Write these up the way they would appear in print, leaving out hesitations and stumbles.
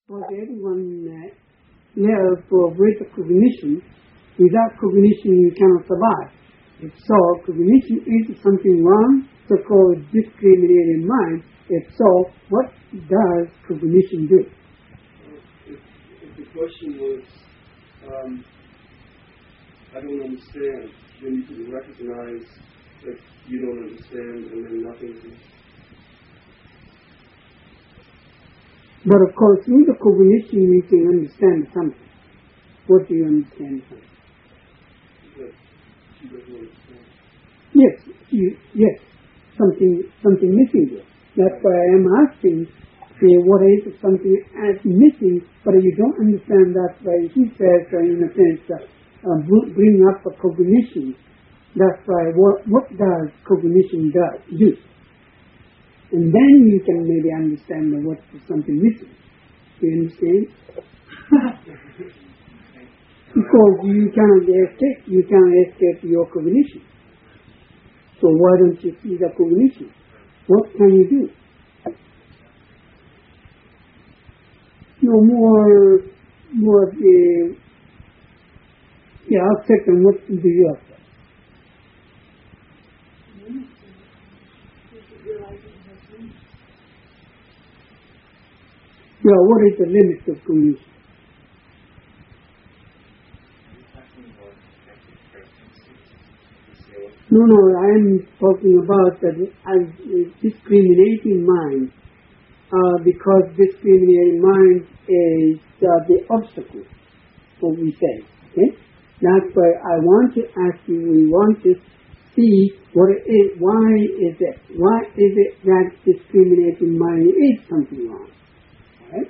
For everyone else with cognition, without cognition you cannot survive. If so, cognition is something wrong, so-called discriminating mind. If so, what does cognition do? If the question was, I don't understand, then you can recognize that you don't understand and then nothing is. But of course, with the cognition you can understand something. What do you understand from? That she doesn't understand. Yes, something missing there. That's why I am asking, what is something as missing, but you don't understand. That's why he says, in a sense, bring up a cognition. That's why what does cognition do? And then you can maybe understand what's something missing. Do you understand? Because you cannot escape your cognition. So why don't you see the cognition? What can you do? No more I'll check on what do you have. Yeah, what is the limit of cognition? No, I am talking about the discriminating mind, because discriminating mind is the obstacle, what we say. Okay? That's why I want to ask you, we want to see what it is, why is it that discriminating mind is something wrong? Right?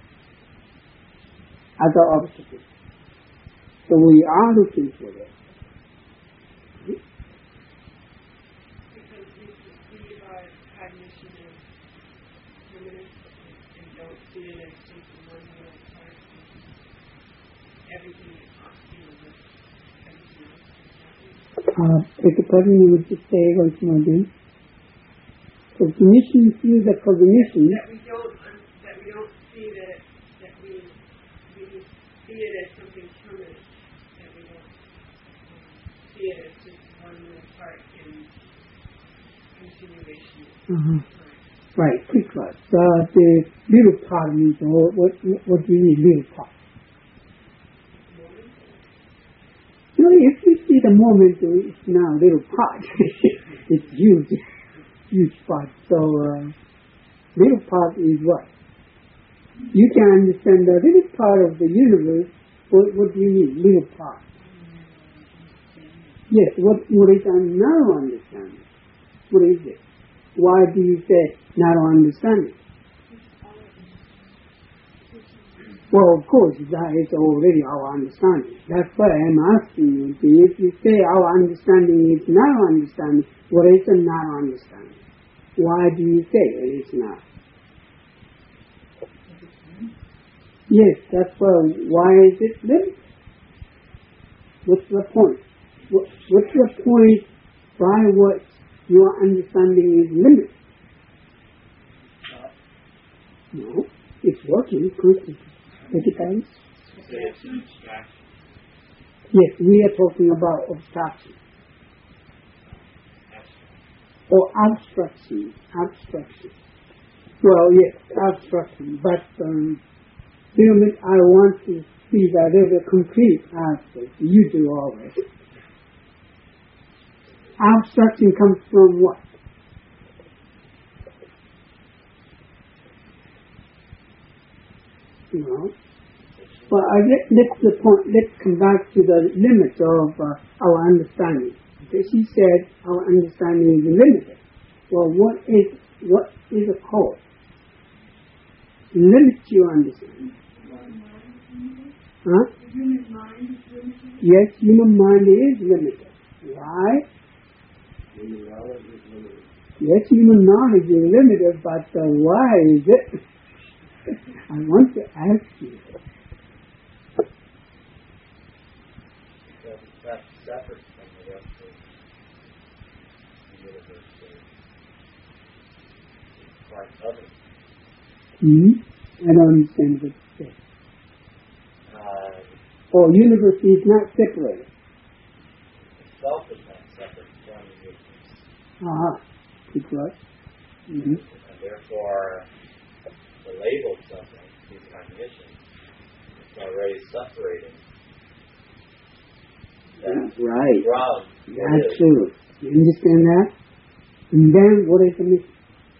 Other obstacles. So we are looking for that. Because we perceive our cognition as limited and don't see it as just one little part of everything that Beg your pardon, you would just say once more again. Cognition, see the cognition. That we don't see that we see it as something permanent. That we don't see it as just one little part in continuation. Right, quick class. The little part means what do you mean little part? You know, if you see the moment, it's now a little part. It's huge part. So, little part is what? You can understand the little part of the universe. What do you mean, little part? Yes, what is a narrow understanding? What is it? Why do you say narrow understanding? Well, of course, that is already our understanding. That's why I'm asking you, if you say our understanding is narrow understanding, what is a narrow understanding? Why do you say it is narrow? Yes, that's why is it limited? What's the point? What's the point by what your understanding is limited? No, it's working constantly. Yes, we are talking about abstraction. Or abstraction. Well, yes, abstraction. But I want to see that there's a concrete aspect. You do always. Abstraction comes from what? You know. Well, that's the point. Let's come back to the limit of our understanding. Okay, she said our understanding is limited. Well, what is a cause? Limits your understanding. Huh? Human mind is limited? Yes, human mind is limited. Why? Human knowledge is limited. Yes, human knowledge is limited, but why is it? I want to ask you. That's separate from the rest of the universe. It's quite other. I don't understand it. or universe is not separated. Itself is not separate from the universe. Good word. Mm-hmm. And therefore, to label something, these cognitions, it's already separating that right. from That's true. You understand that? And then what is the missing?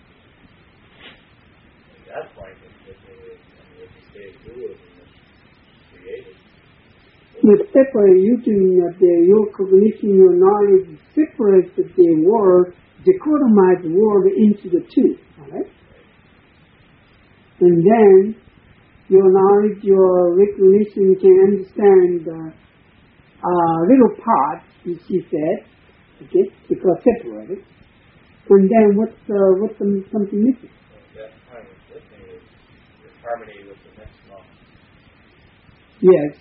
At that point, if you say dualism is created. You separate, you can, your cognition, your knowledge separates the world, dichotomize the world into the two. Alright? And then your knowledge, your recognition can understand little parts, which she said, okay, because separated. And then what's something missing? That time of listening is in harmony with the next moment. Yes.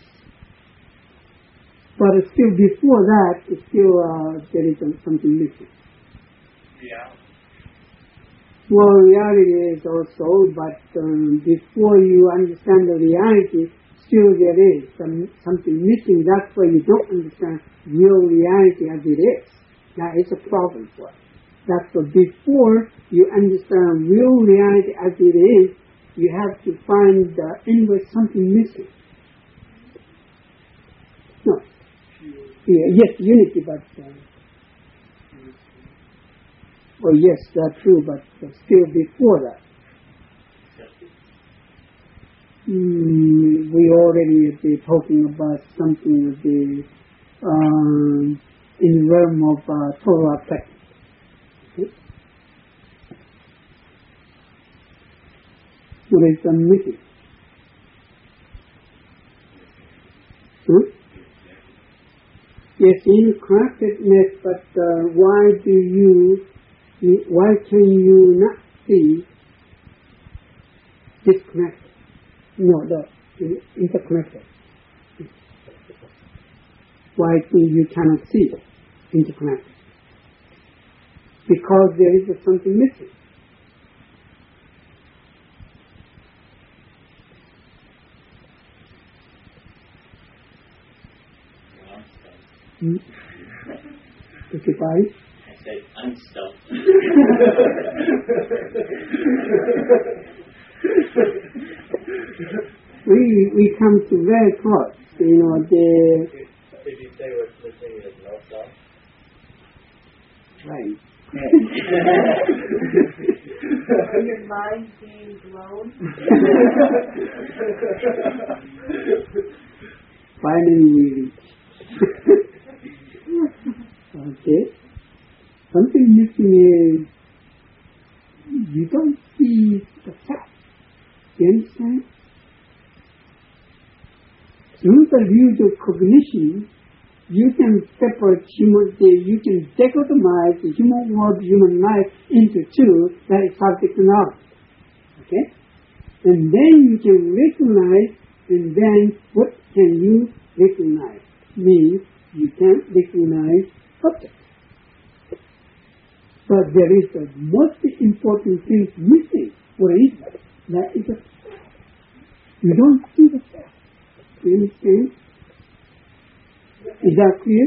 But still before that, there is something missing. Reality. Well, reality is also, but before you understand the reality, still there is something missing. That's why you don't understand real reality as it is. That is a problem for us. That's why before you understand real reality as it is, you have to find anyway something missing. No. Yes, unity, but yes, that's true, but still before that. We already be talking about something in the realm of total effect. Okay? What is the missing? Yes, interconnectedness, but why can you not see disconnected? No, the interconnected. Why you cannot see interconnected? Because there is something missing. Occupy? I said unstuck. We come to very close. Did you say what's missing is no self? Right. Are your mind being blown? Finally we reach. Okay. Something missing is you don't see the fact. You understand? Through the view of cognition, you can separate you can dichotomize the human world, human life into two, that is subject and object. Okay? And then you can recognize, and then what can you recognize? Means you can recognize object. But there is the most important thing missing. What is that? That is a self. You don't see the self. Do you understand? Is that clear?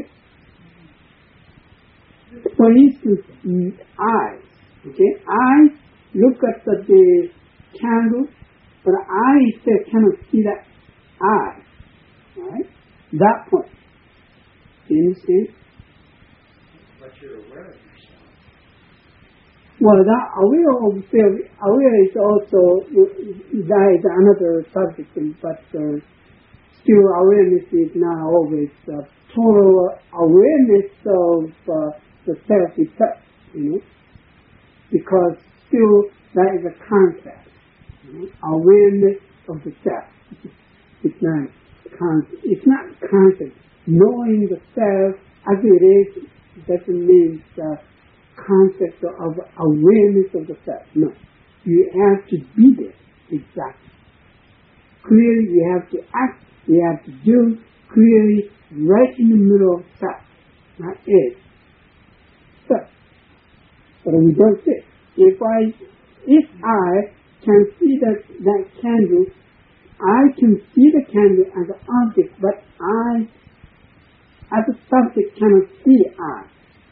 For instance, eyes. Okay, I look at the candle, but I still cannot see that eye. Right? That point. Do you understand? But you're aware of yourself. Well, that aware is also, that is another subject, but still awareness is not always total awareness of the self itself, because still that is a concept, awareness of the self. It's not concept. Knowing the self as it is doesn't mean the concept of awareness of the self. No. You have to be there, exactly. Clearly you have to act, you have to do, clearly right in the middle of self. Not is. Self. But we don't say. If I can see that candle, I can see the candle as an object, but I, as a subject, cannot see I.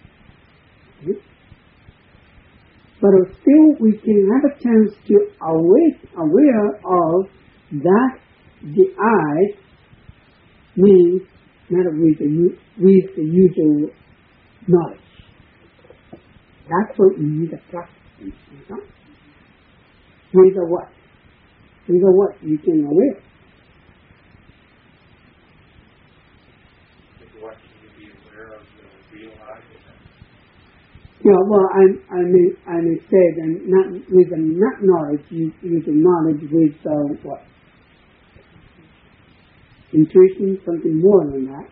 But still, we can have a chance to aware of that the I means not with the usual knowledge. That's what we need a practice. With the what? With the what you can aware. What can you be aware of the real object? Yeah, well, I may say that not with the not knowledge, you use the knowledge with what? Intuition, something more than that.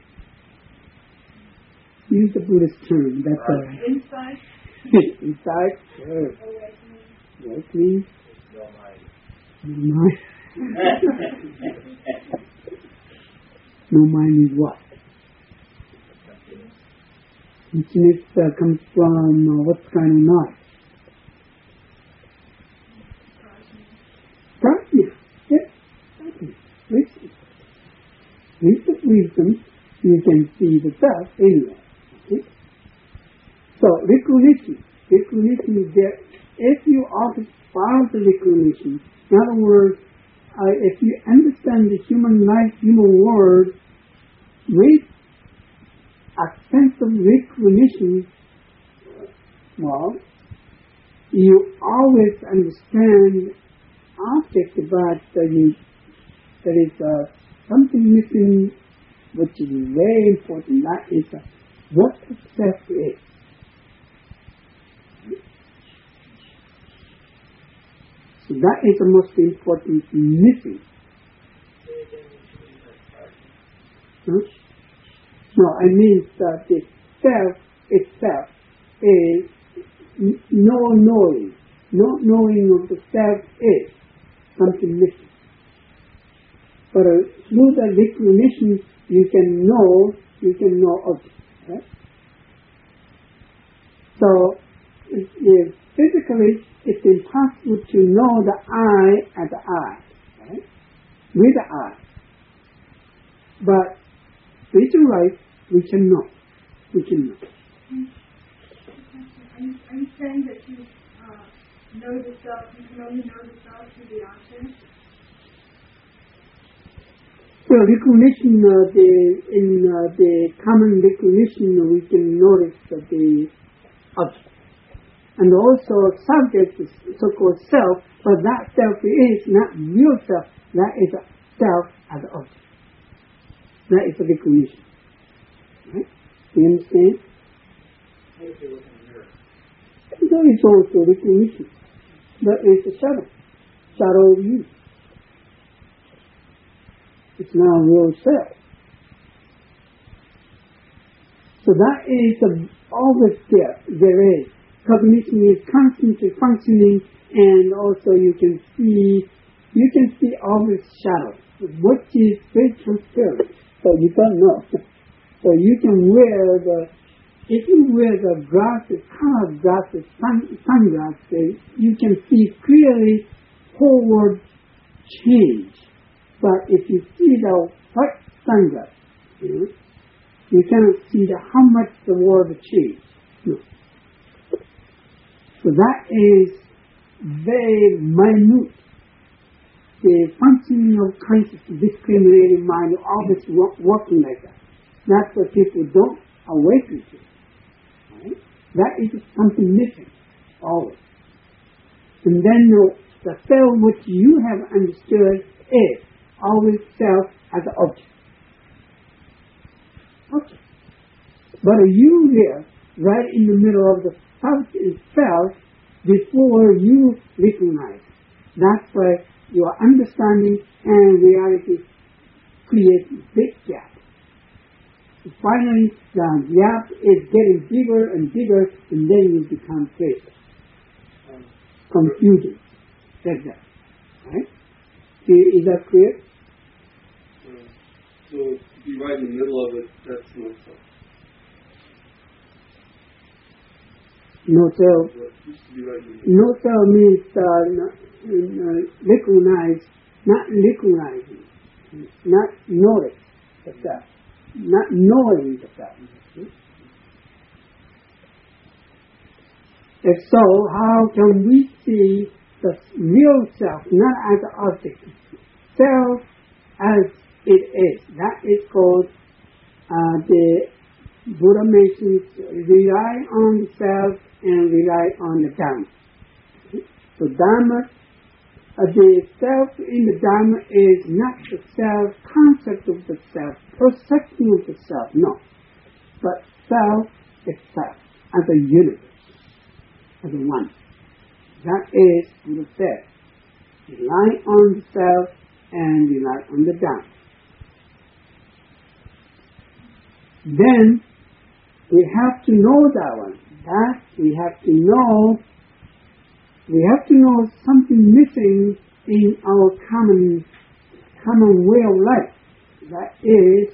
Use the Buddhist term. That's right. Insight. Insight. Sure. Awakening. No mind. No mind. No mind is what? Emptiness comes from what kind of knowledge? Prajna. Yes. Prajna. Wisdom. With wisdom, you can see the self anywhere. Okay? So, recognition. Recognition is there. If you follow the recognition, in other words, if you understand the human life, human world, with a sense of recognition, well, you always understand object, but there is something missing, which is very important. That is what the self is. So that is the most important missing. Huh? No, I mean that the self itself is no knowing. No knowing of the self is something missing. But through the recognition, you can know objects. Right? So, physically, it's impossible to know the I as the I, right? With the I. But spiritual we can know. We can know. Are you saying that you know the self, you can only know the self through the object? Well, recognition, in the common recognition, we can notice the object. And also subject is so-called self, but that self is not real self. That is a self as an object. That is a recognition. Right? Do you understand? What if you look in the mirror? That is also recognition. That is a shadow. Shadow of you. It's not real self. So that is always there. There is. Cognition is constantly functioning, and also you can see always shadow, which is very transparent. So you don't know. So you can if you wear the glasses, colored glasses, sunglasses, you can see clearly whole world change. But if you see the white sunglasses, you cannot see how much the world changed. No. So that is very minute. The functioning of consciousness, discriminating mind, always working like that. That's what people don't awaken to. Right? That is something missing, always. And then the self which you have understood is always self as an object. Okay. But you here, right in the middle of the self itself, before you recognize. That's why your understanding and reality create big gap. Finally, the gap is getting bigger and bigger, and then you become crazy, confusing, like that. Right? Is that clear? So, to be right in the middle of it, that's no self. No self. Right. Just to be right in the middle. No self means recognize not recognizing, not knowing the self, not knowing the self. If so, how can we see the real self not as an object, self as it is? That is called the Buddha mentions rely on the self and rely on the Dharma. So Dharma, the self in the Dharma is not the self concept of the self, perception of the self, no, but self itself as a universe, as a one. That is Buddha said. Rely on the self and rely on the Dharma. Then we have to know that one. That we have to know something missing in our common way of life. That is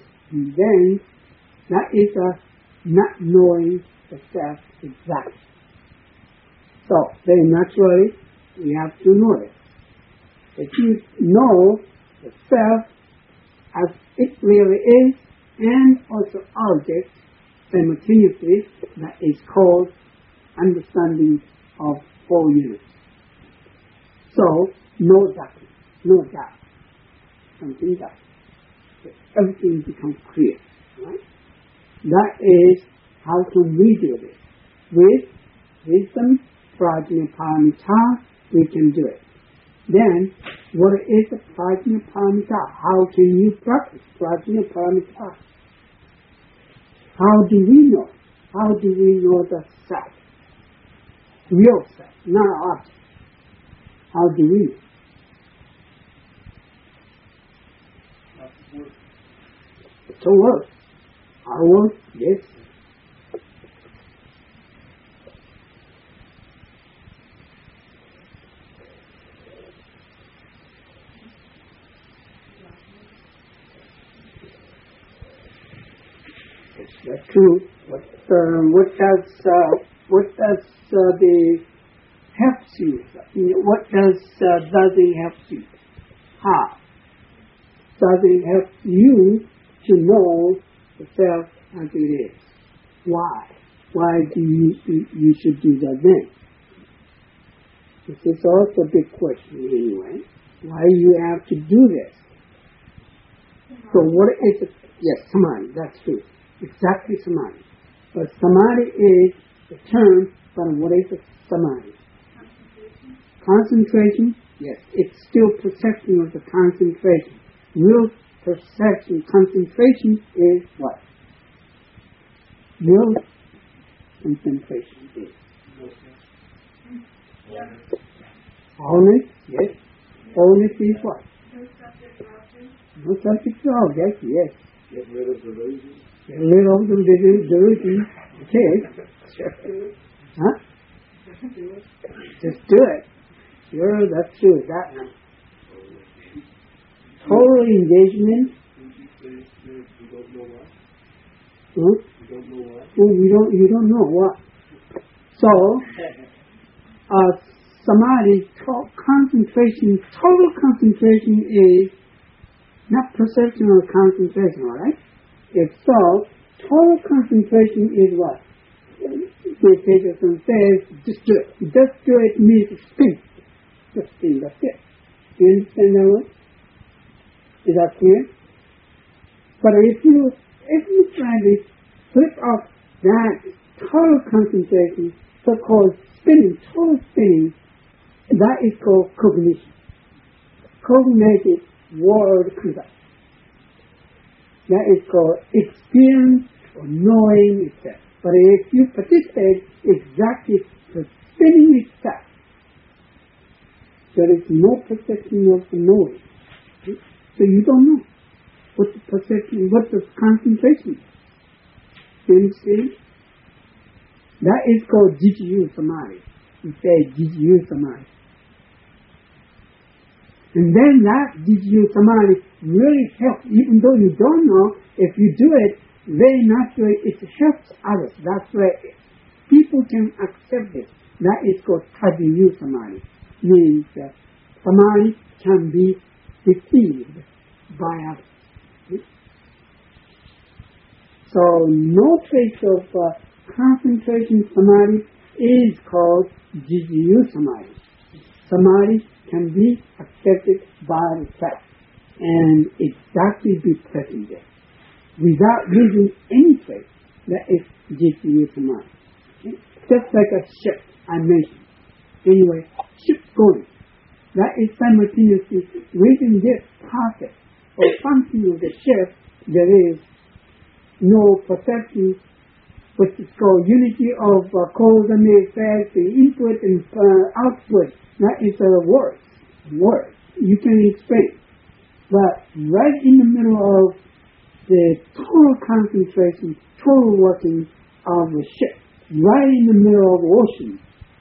a not knowing the self exactly. So very naturally we have to know it. If you know the self as it really is and also object simultaneously, that is called understanding of four units. So, no darkness, no doubt, something that everything becomes clear. Right? That is how can we do this. With wisdom, prajnaparamita, we can do it. Then, what is the prajnaparamita? How can you practice prajnaparamita? How do we know? How do we know the self? Real self, not object. How do we know? It's a work. Our work, yes. That's true. What does the helps you? What does it help you? How does it help you to know the self as it is? Why? Why do you should do that then? This is also a big question anyway. Why you have to do this? So what is it? Yes, samadhi. That's true. Exactly samadhi. But samadhi is the term, but what is a samadhi? Concentration? Yes, it's still perception of the concentration. Real perception, concentration is what? Real concentration is. Wholeness? Yes. Wholeness is what? No subject to object, yes. Get rid of delusion. Get rid of the delusion. Okay. Huh? Just do it. Sure, that's true. That one. Total engagement. You don't know what? Hmm? You don't know what? Oh, you don't know what. So, samadhi, concentration, total concentration is not perception of concentration, alright? If so, total concentration is what? The Peterson says, just do it. Just do it means spin. Just spin, that's it. Do you understand that one? Is that clear? But if you try to flip off that total concentration, so-called spinning, total spinning, that is called cognition. Cognitive world concept. That is called experience or knowing itself. But if you participate exactly the spinning itself, there is no perception of the knowing. So you don't know what the perception, what the concentration is. Do you see? That is called Jiju Samadhi. We say Jiju Samadhi. And then that Jiju Samadhi really helps, even though you don't know, if you do it, very naturally it helps others. That's why people can accept it. That is called Tajiyu Samadhi. Means Samadhi can be received by others. So no trace of concentration samadhi is called jiju samadhi. Samadhi can be accepted by itself and exactly be present there without losing any trace. That is jiju samadhi. Okay? Just like a ship I mentioned. Anyway, ship going. That is simultaneously within this process or function of the ship. There is no perception, which is called unity of cause and effect, the input and output. That is a word. You can explain. But right in the middle of the total concentration, total working of the ship, right in the middle of the ocean,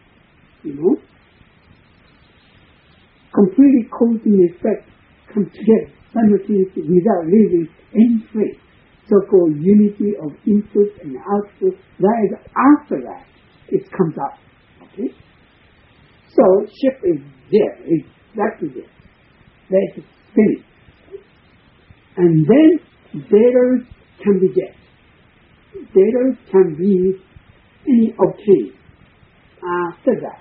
completely cause and effect come together simultaneously without leaving any trace. So-called unity of input and output. That is after that it comes out. Okay? So ship is there, exactly there. That is spinning. And then data can be there. Data can be any obtained after that.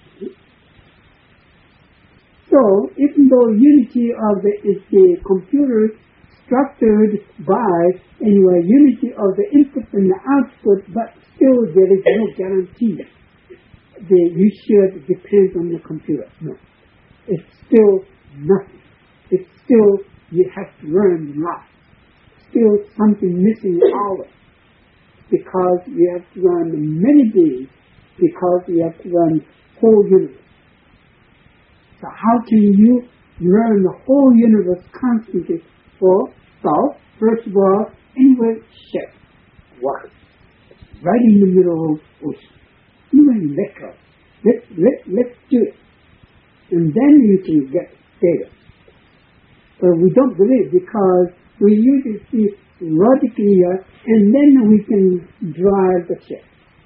So even though unity of is the computer structured by unity of the input and the output, but still there is no guarantee that you should depend on the computer. No. It's still nothing. It's still you have to learn a lot. Still something missing always. Because you have to learn many beings, because you have to learn whole universe. So how can you learn the whole universe constantly? So, first of all, anywhere ship, water, right in the middle of ocean. Even let go. Let's do it. And then you can get data. But we don't believe because we usually see logically and then we can drive the ship.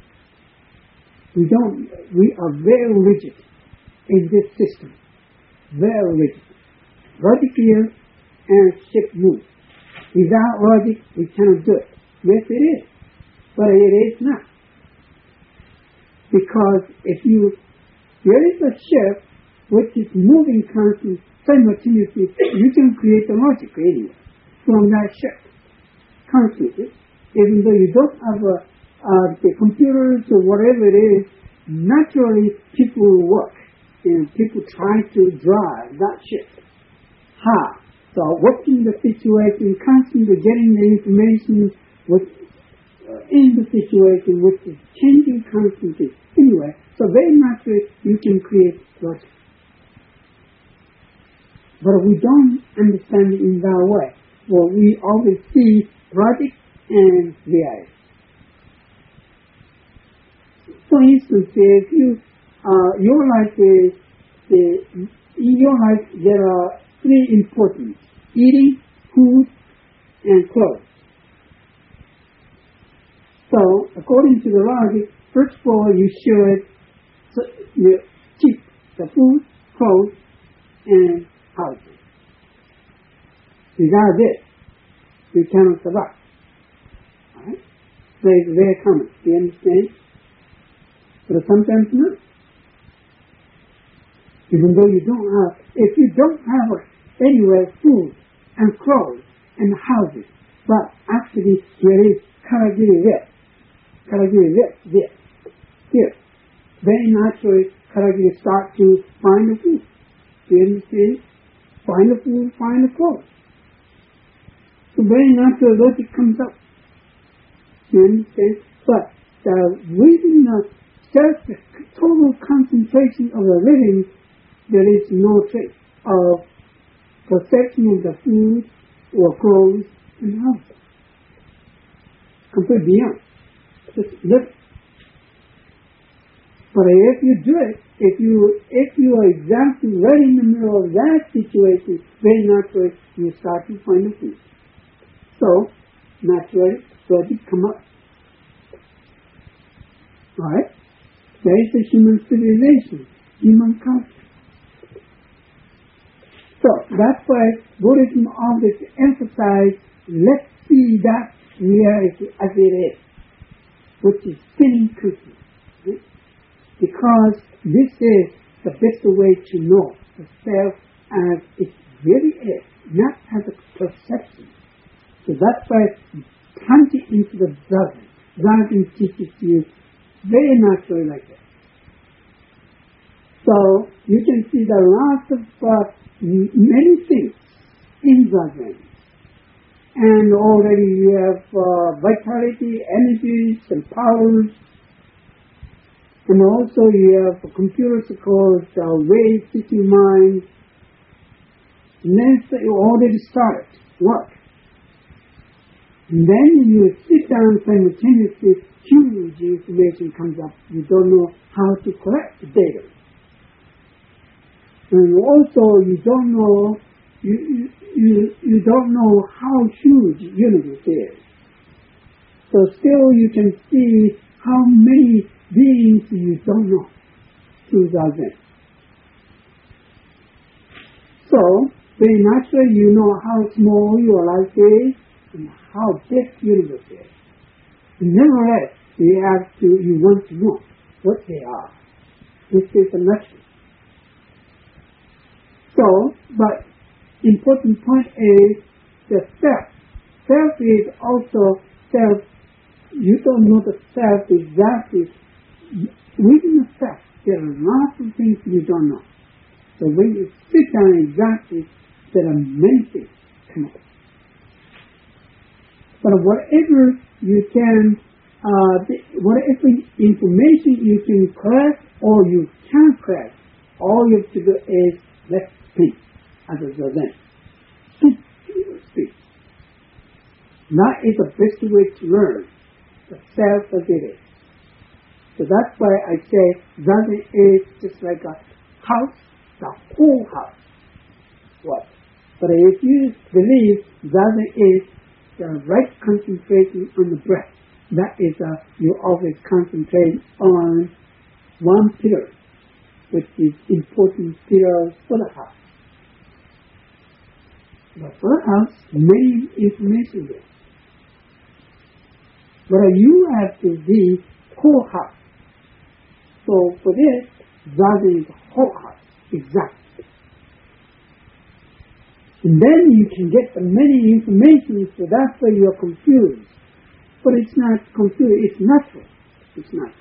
We are very rigid in this system. Very rigid. Logically and ship moves. Without logic, we cannot do it. Yes, it is. But it is not. Because there is a ship which is moving constantly, simultaneously, you can create a logic anyway from that ship. Constantly. Even though you don't have the computers or whatever it is, naturally people will work. And people try to drive that ship. How? So watching the situation, constantly getting the information in the situation which is changing constantly. Anyway, so very naturally you can create logic. But we don't understand it in that way. Well, we always see logic and reality. For instance, if your life in your life there are three important: eating, food, and clothes. So, according to the logic, first of all, you should keep the food, clothes, and housing. Without this, you cannot survive. Right? So it's very common. Do you understand? But sometimes not. Even though if you don't have anywhere food and clothes and houses, but actually there is Karagiri there. Here. Very naturally, Karagiri start to find the food. Do you understand? Find the food, find the clothes. So very natural logic comes up. Do you understand? But within just the total concentration of the living, there is no trace of perception of the food or clothes and house. Completely beyond. Just live. But if you do it, if you are exactly right in the middle of that situation, very naturally you start to find the food. So naturally, logic come up. Alright? There is a human civilization, human culture. So that's why Buddhism always emphasizes, let's see that reality as it is, which is still inclusive. Because this is the best way to know the self as it really is, not as a perception. So that's why plunging into the Zazen. Zazen teaches you very naturally like that. So you can see there are lots of many things in Zazen. And already you have vitality, energies, and powers. And also you have computers called ways, thinking mind. And then you already start work. And then you sit down simultaneously, huge information comes up. You don't know how to collect the data. And also you don't know you don't know how huge universe is. So still you can see how many beings you don't know through Zazen. So very naturally you know how small your life is and how big universe is. Nevertheless, you want to know what they are. This is a natural. So, but important point is the self. Self is also self. You don't know the self exactly. Within the self, there are lots of things you don't know. So when you sit down exactly, there are many things come up. But whatever you can, whatever information you can collect or you can collect, all you have to do is let's speak as a Zazen. Speak. That is the best way to learn the self as it is. So that's why I say Zazen is just like a house, the whole house. What? But if you believe Zazen is the right concentration on the breath, that is you always concentrate on one pillar, which is important pillar for the house. But for the house, many information there. But you have to be whole house. So for this, Zazen is a whole house, exactly. And then you can get the many information, so that's why you're confused. But it's not confused, it's natural. It's natural.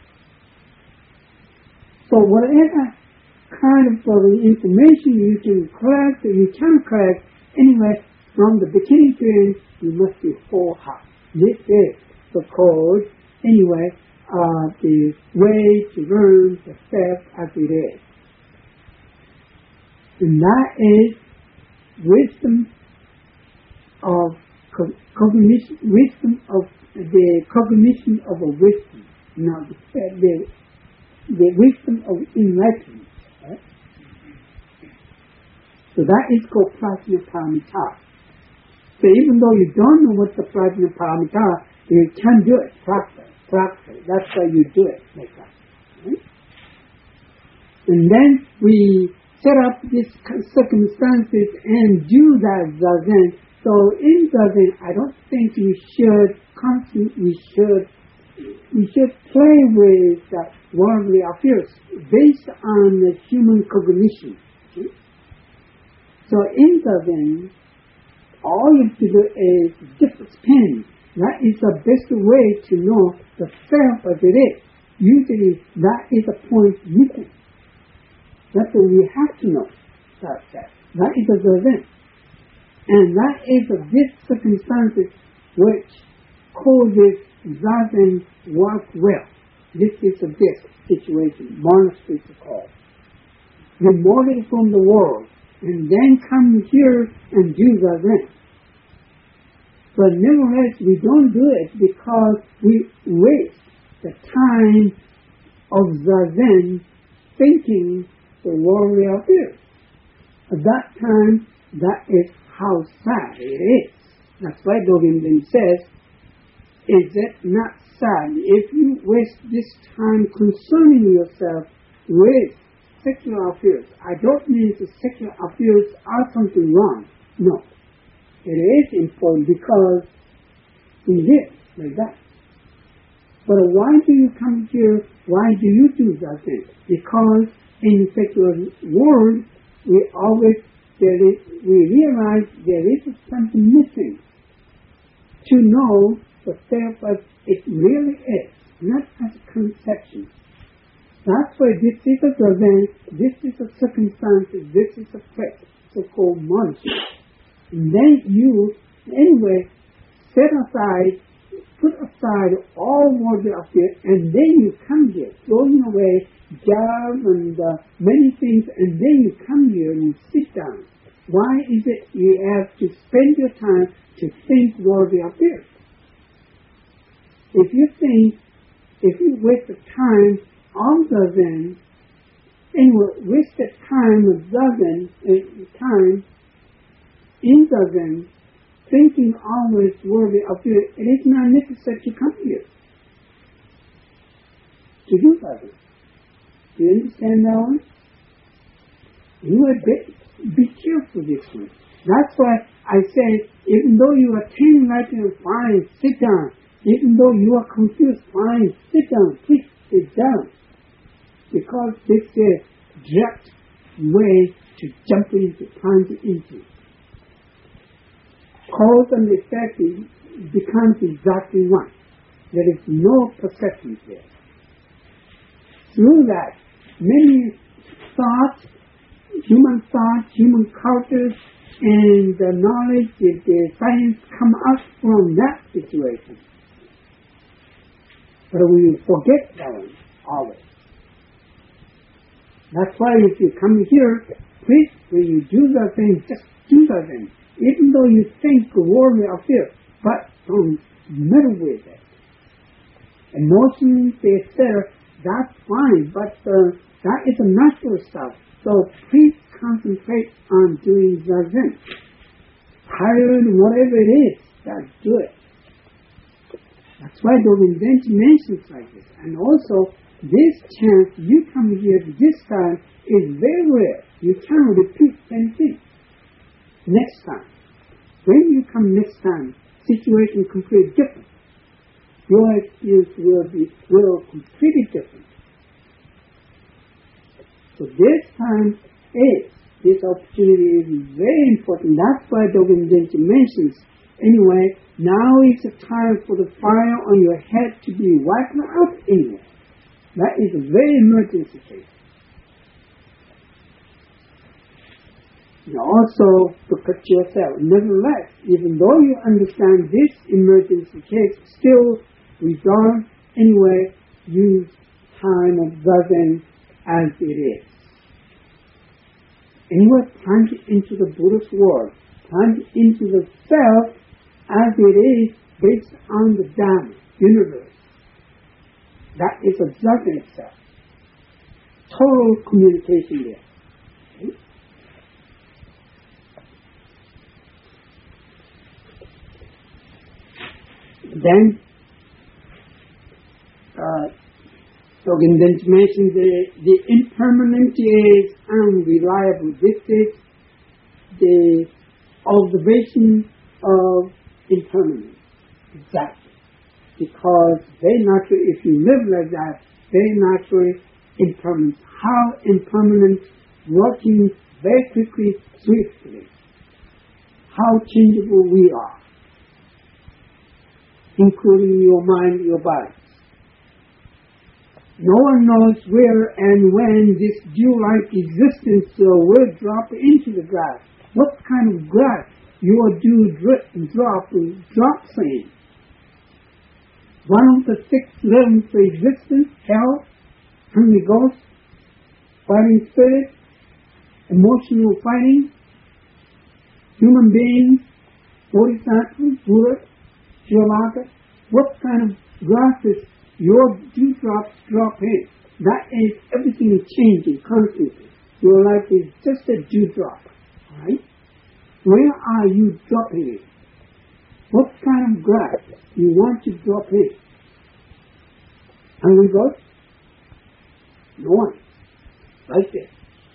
So whatever kind of information you can collect, anyway, from the beginning to end, you must be whole heart. This is the code, anyway, the way to learn the self as it is. And that is wisdom of cognition, wisdom of the cognition of a wisdom, not the wisdom of enlightenment. Right? So that is called Prajnaparamita. So even though you don't know what the Prajnaparamita, you can do it, practice. That's why you do it like that. Right? And then we set up these circumstances and do that Zazen. So in Zazen, I don't think we should play with worldly affairs based on the human cognition. Okay? So in Zazen, all you have to do is just spin. That is the best way to know the self as it is. Usually that is a point missing. That's what we have to know. That is a Zazen. And that is this circumstances which causes Zazen work well. This is this situation, monastery to call. Remote from the world, and then come here and do Zazen. But nevertheless, we don't do it because we waste the time of Zazen thinking the worldly affairs. At that time, that is how sad it is. That's why Govindan says, is it not sad if you waste this time concerning yourself with secular affairs. I don't mean the secular affairs are something wrong. No. It is important because we live like that. But why do you come here? Why do you do that thing? Because in the secular world, we realize there is something missing to know the self as it really is, not as a conception. That's why this is a event, this is a circumstance, this is a threat, so-called monster. And then you, anyway, put aside all worldly affairs, and then you come here, throwing away jobs and many things, and then you come here and you sit down. Why is it you have to spend your time to think worldly affairs? If you waste the time on the Zen, anyway, waste the time in the Zen, thinking always worldly affairs, it is not necessary to come here to do that. Do you understand that one? You had be careful this one. That's why I say, even though you are attaining enlightenment, fine, sit down. Even though you are confused, fine, sit down, please sit down. Because this is a direct way to jump into, plunge into. Cause and effect becomes exactly one. There is no perception there. Through that, many thoughts, human cultures, and the knowledge, the science come out from that situation. But we forget that one always. That's why if you come here, please, when you do the thing, just do the thing. Even though you think worldly affairs, but don't meddle with it. Emotions, etc., that's fine, but that is a natural stuff. So please concentrate on doing the Zen. Tired, whatever it is, just do it. That's why Dogen Zenji mentions like this. And also, this chance you come here this time is very rare. You cannot repeat the same thing. Next time. When you come next time, situation completely different. Your experience will completely different. So this time this opportunity is very important. That's why Dogen Zenji mentions, anyway, now is the time for the fire on your head to be wiped out anyway. That is a very emergency case. You also look at yourself. Nevertheless, even though you understand this emergency case, still resolve anyway, use time of Zazen as it is. Anyway, plunge into the Buddhist world, plunge into the self as it is based on the Dhamma, universe. That is a Zazen itself. Total communication there. Okay? Then, Dogen Zenji mentioned the impermanent is unreliable. This is the observation of impermanence. Exactly. Because very naturally, if you live like that, very naturally impermanent. How impermanent, working very quickly, swiftly. How changeable we are, including your mind, your body. No one knows where and when this dew-like existence will drop into the grass. What kind of grass your dew drop saying? One of the 6 realms of existence, hell, hungry ghost, fighting spirit, emotional fighting, human beings, bodhisattvas, Buddha, Shivalaka. What kind of grasses your dewdrops drop in? That is, everything is changing constantly. Your life is just a dewdrop. Right? Where are you dropping it? What kind of grass you want to drop in? Hungry ghost? No one. Right there.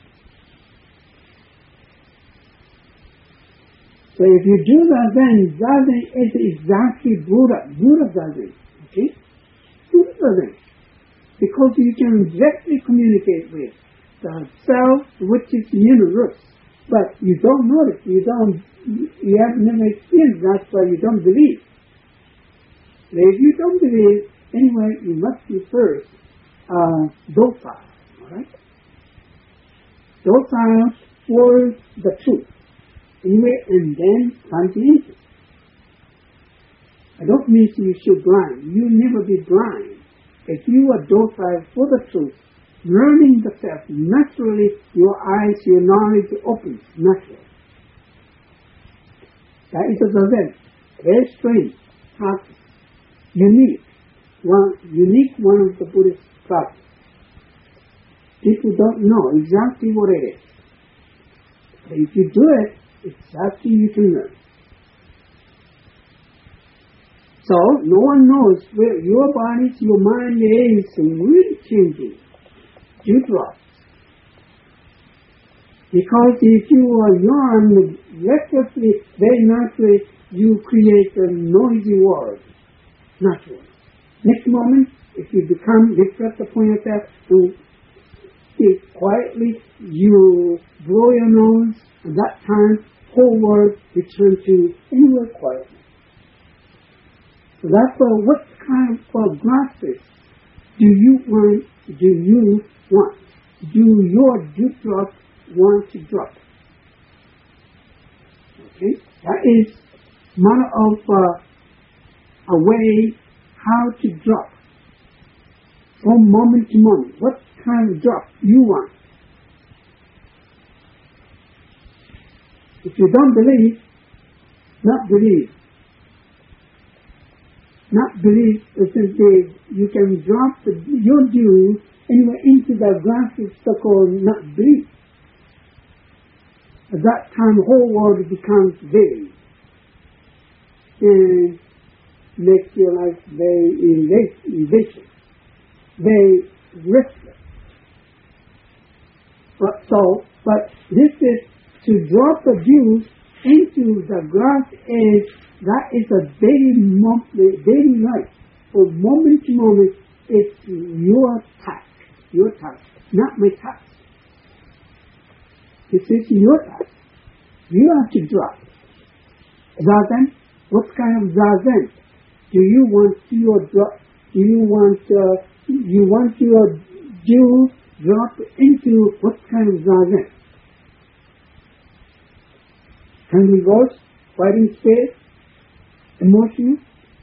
So if you do Zazen, Zazen is exactly Buddha Zazen. Okay? Buddha Zazen. Because you can directly communicate with the self which is universe. But you don't know it. You have never experienced. That's why you don't believe. So if you don't believe, anyway, you must be first docile. Alright? Docile for the truth. Anyway, and then conscientious. I don't mean you should blind. You never be blind. If you are docile for the truth, learning the self, naturally your eyes, your knowledge opens naturally. That is a Zazen. Very strange practice. Unique one of the Buddhist practice. People don't know exactly what it is. But if you do it, exactly you can learn. So, no one knows where your body, your mind is really changing. You drop. Because if you are young, recklessly, very naturally, you create a noisy world. Naturally. Next moment, if you reflect upon yourself, and speak quietly, you blow your nose, at that time, whole world return to inward quietness. So therefore, what kind of glasses do you want? Do your dewdrop want to drop? Okay, that is matter of a way how to drop from moment to moment. What kind of drop you want? If you don't believe, not believe. Not believe, you can drop your dew anywhere into the glass of so-called not believe. At that time, the whole world becomes vague and makes your life very evasive, very restless. But this is to drop the dew into the glass that is a daily life. From moment to moment, it's your task, not my task. This is your task. You have to drop. Zazen, what kind of Zazen? Do you want your drop? Do you want your dew drop into what kind of Zazen? Hungry ghost, fighting spirit, emotion,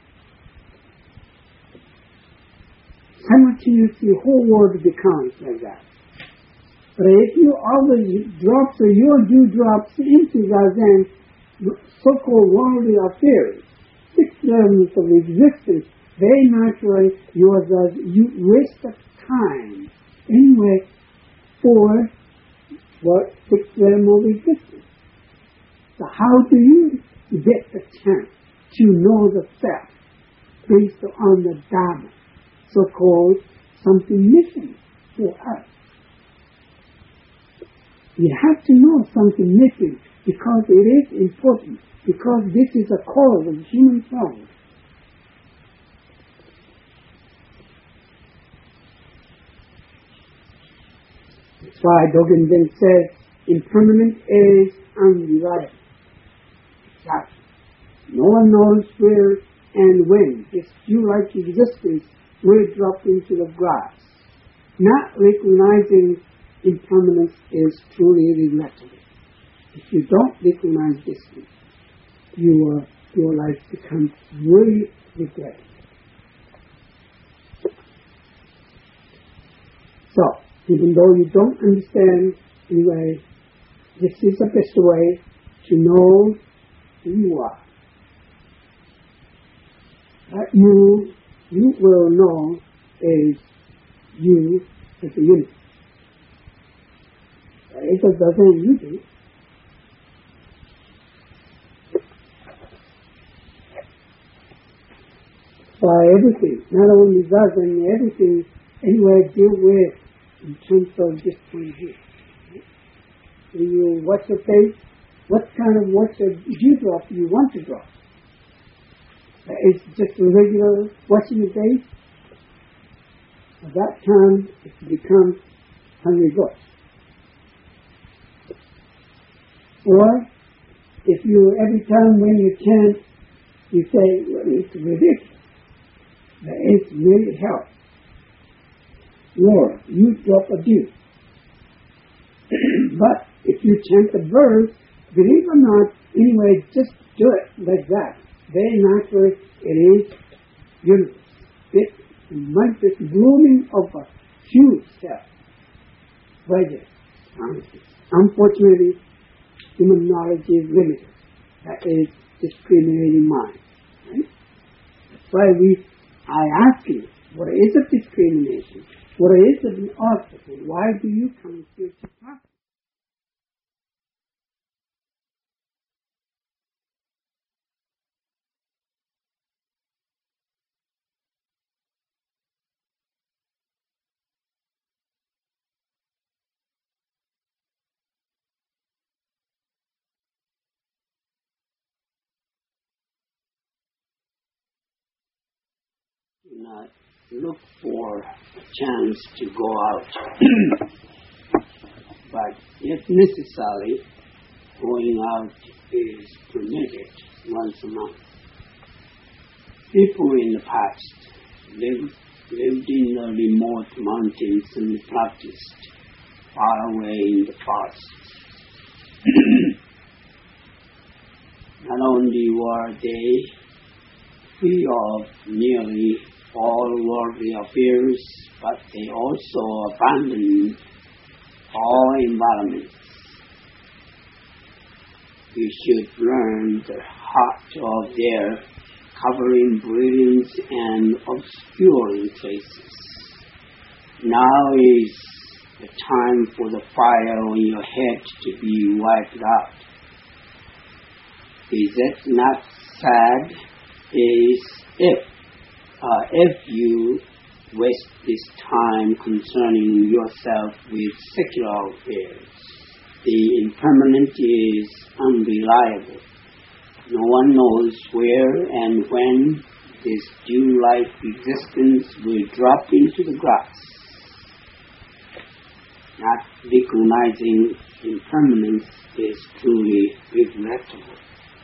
simultaneously the whole world becomes like that. But if you always drop your dew drops into Zazen, so-called worldly affairs, 6 levels of existence, very naturally you waste of time anyway for what 6 levels of existence. So how do you get the chance to know the self based on the Dharma, so-called something missing for us? You have to know something missing because it is important, because this is a cause of human soul. That's why Dogen then says, impermanent is unreliable. Exactly. No one knows where and when this dew-like existence will drop into the grass. Not recognizing impermanence is truly regrettable. If you don't recognize this, your life becomes really regrettable. So, even though you don't understand, anyway, this is the best way to know who you are. What you will know is you as a unit. It doesn't you do. By everything, not only does and everything, anyway, deal with in terms of this point here. When you wash your face, what kind of water dewdrop you want to drop? It's just a regular washing your face. At that time, it becomes hungry ghost. Or, if you, every time when you chant, you say, well, it's ridiculous, but it's really help. Or, you drop a dew. But, if you chant the verse, believe or not, anyway, just do it like that. Very naturally, it is universe. This blooming of a huge self. Right there. Unfortunately, human knowledge is limited. That is discriminating mind. Right? That's why I ask you, what is a discrimination? What is an obstacle? Why do you come here to practice? Not look for a chance to go out. But if necessary, going out is permitted once a month. People in the past lived in the remote mountains and practiced far away in the forest. Not only were they free of nearly all worldly affairs, but they also abandoned all environments. You should learn the heart of their covering brilliance and obscuring traces. Now is the time for the fire on your head to be wiped out. Is it not sad? If you waste this time concerning yourself with secular affairs, the impermanent is unreliable. No one knows where and when this dew-like existence will drop into the grass. Not recognizing impermanence is truly regrettable.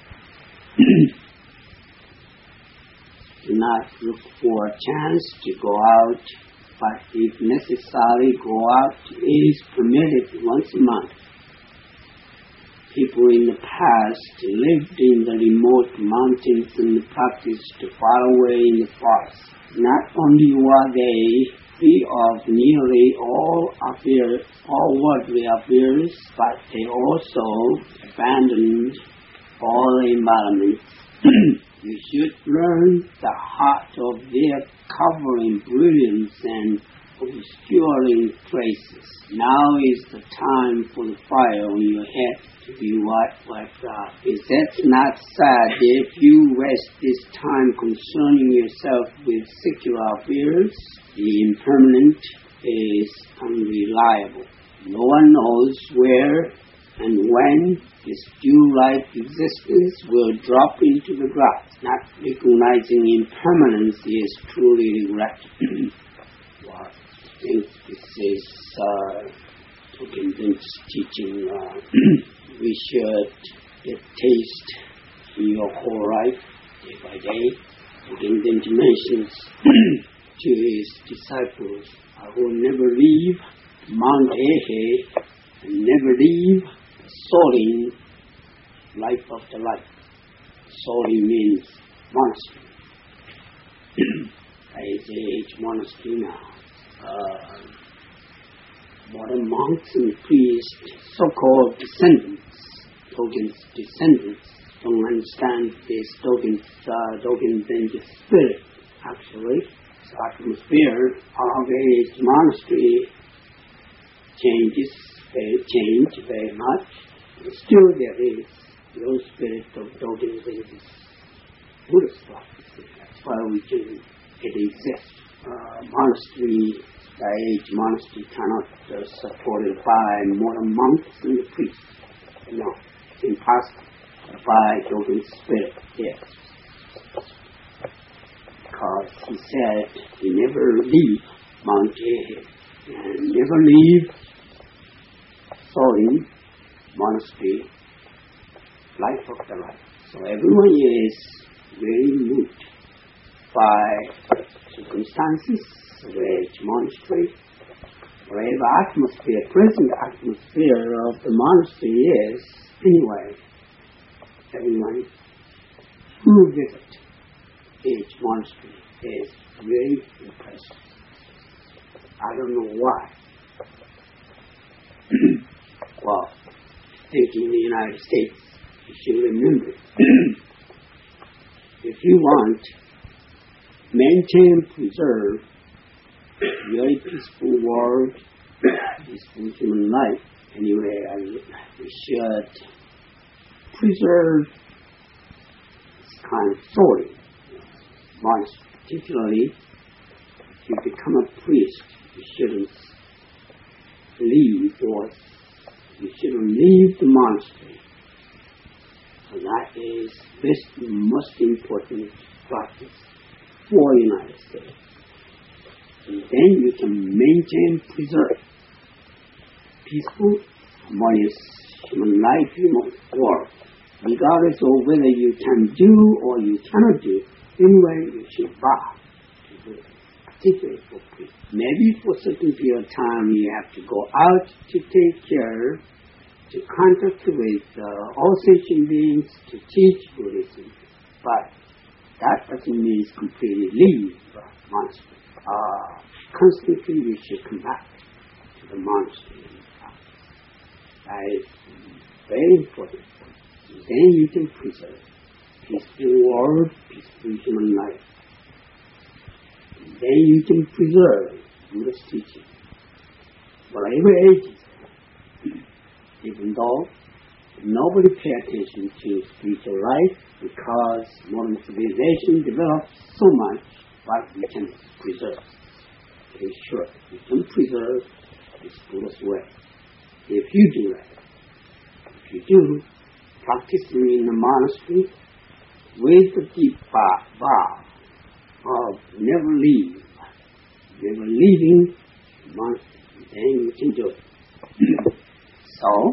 Do not look for a chance to go out, but if necessary, go out is permitted once a month. People in the past lived in the remote mountains and practiced far away in the forest. Not only were they free of nearly all worldly affairs, but they also abandoned all environments. You should learn the heart of their covering brilliance and obscuring traces. Now is the time for the fire on your head to be wiped out. Is that not sad if you waste this time concerning yourself with secular affairs? The impermanent is unreliable. No one knows where and when this dew-like existence will drop into the grass. Not recognizing impermanence is truly regrettable. I think this is Tokyo Dent's teaching. We should get taste in your whole life, day by day. Tokyo Dent mentions to his disciples, I will never leave Mount Ehe and never leave soaring life of the life. Soaring means monastery. It's monastery now. Modern monks and priests, so-called descendants, Dogen's descendants, don't understand this Dogen Zen's spirit. Actually, the atmosphere of a monastery change very much. Still there is no spirit of Dogen Zen's Buddhist practice. That's why it exists. Monastery the age monastery cannot support it by modern monks and priests. No, impossible. By Dogen spirit, yes. Because he said he never leave Mount Jehe and never leave Sorin monastery, life of the life. So everyone is very moved by circumstances, which monastery, whatever atmosphere, present atmosphere of the monastery is, anyway, everyone who visit each monastery is very impressed. I don't know why. Well, thinking in the United States, you should remember, if you want maintain, preserve very peaceful world, peaceful human life, anyway, we should preserve this kind of story. Particularly, if you become a priest, you shouldn't leave, or you shouldn't leave the monastery. So that is the most important practice for the United States. And then you can maintain, preserve peaceful, harmonious human life, human world, regardless of whether you can do or you cannot do. Anyway, you should vow to do it, particularly for priests. Maybe for a certain period of time you have to go out to take care, to contact with all sentient beings, to teach Buddhism. But that doesn't mean completely leave the monastery. Constantly you should come back to the monastery. That is very important. Then you can preserve peaceful world, peaceful human life. Then you can preserve Buddha's teaching. Whatever ages, even though nobody pay attention to spiritual life because modern civilization develops so much, but we can preserve. Okay, sure, we can preserve this Buddha's way. If you do that, if you do, practicing in the monastery with the deep vow of never leaving the monastery, then you can do it. So,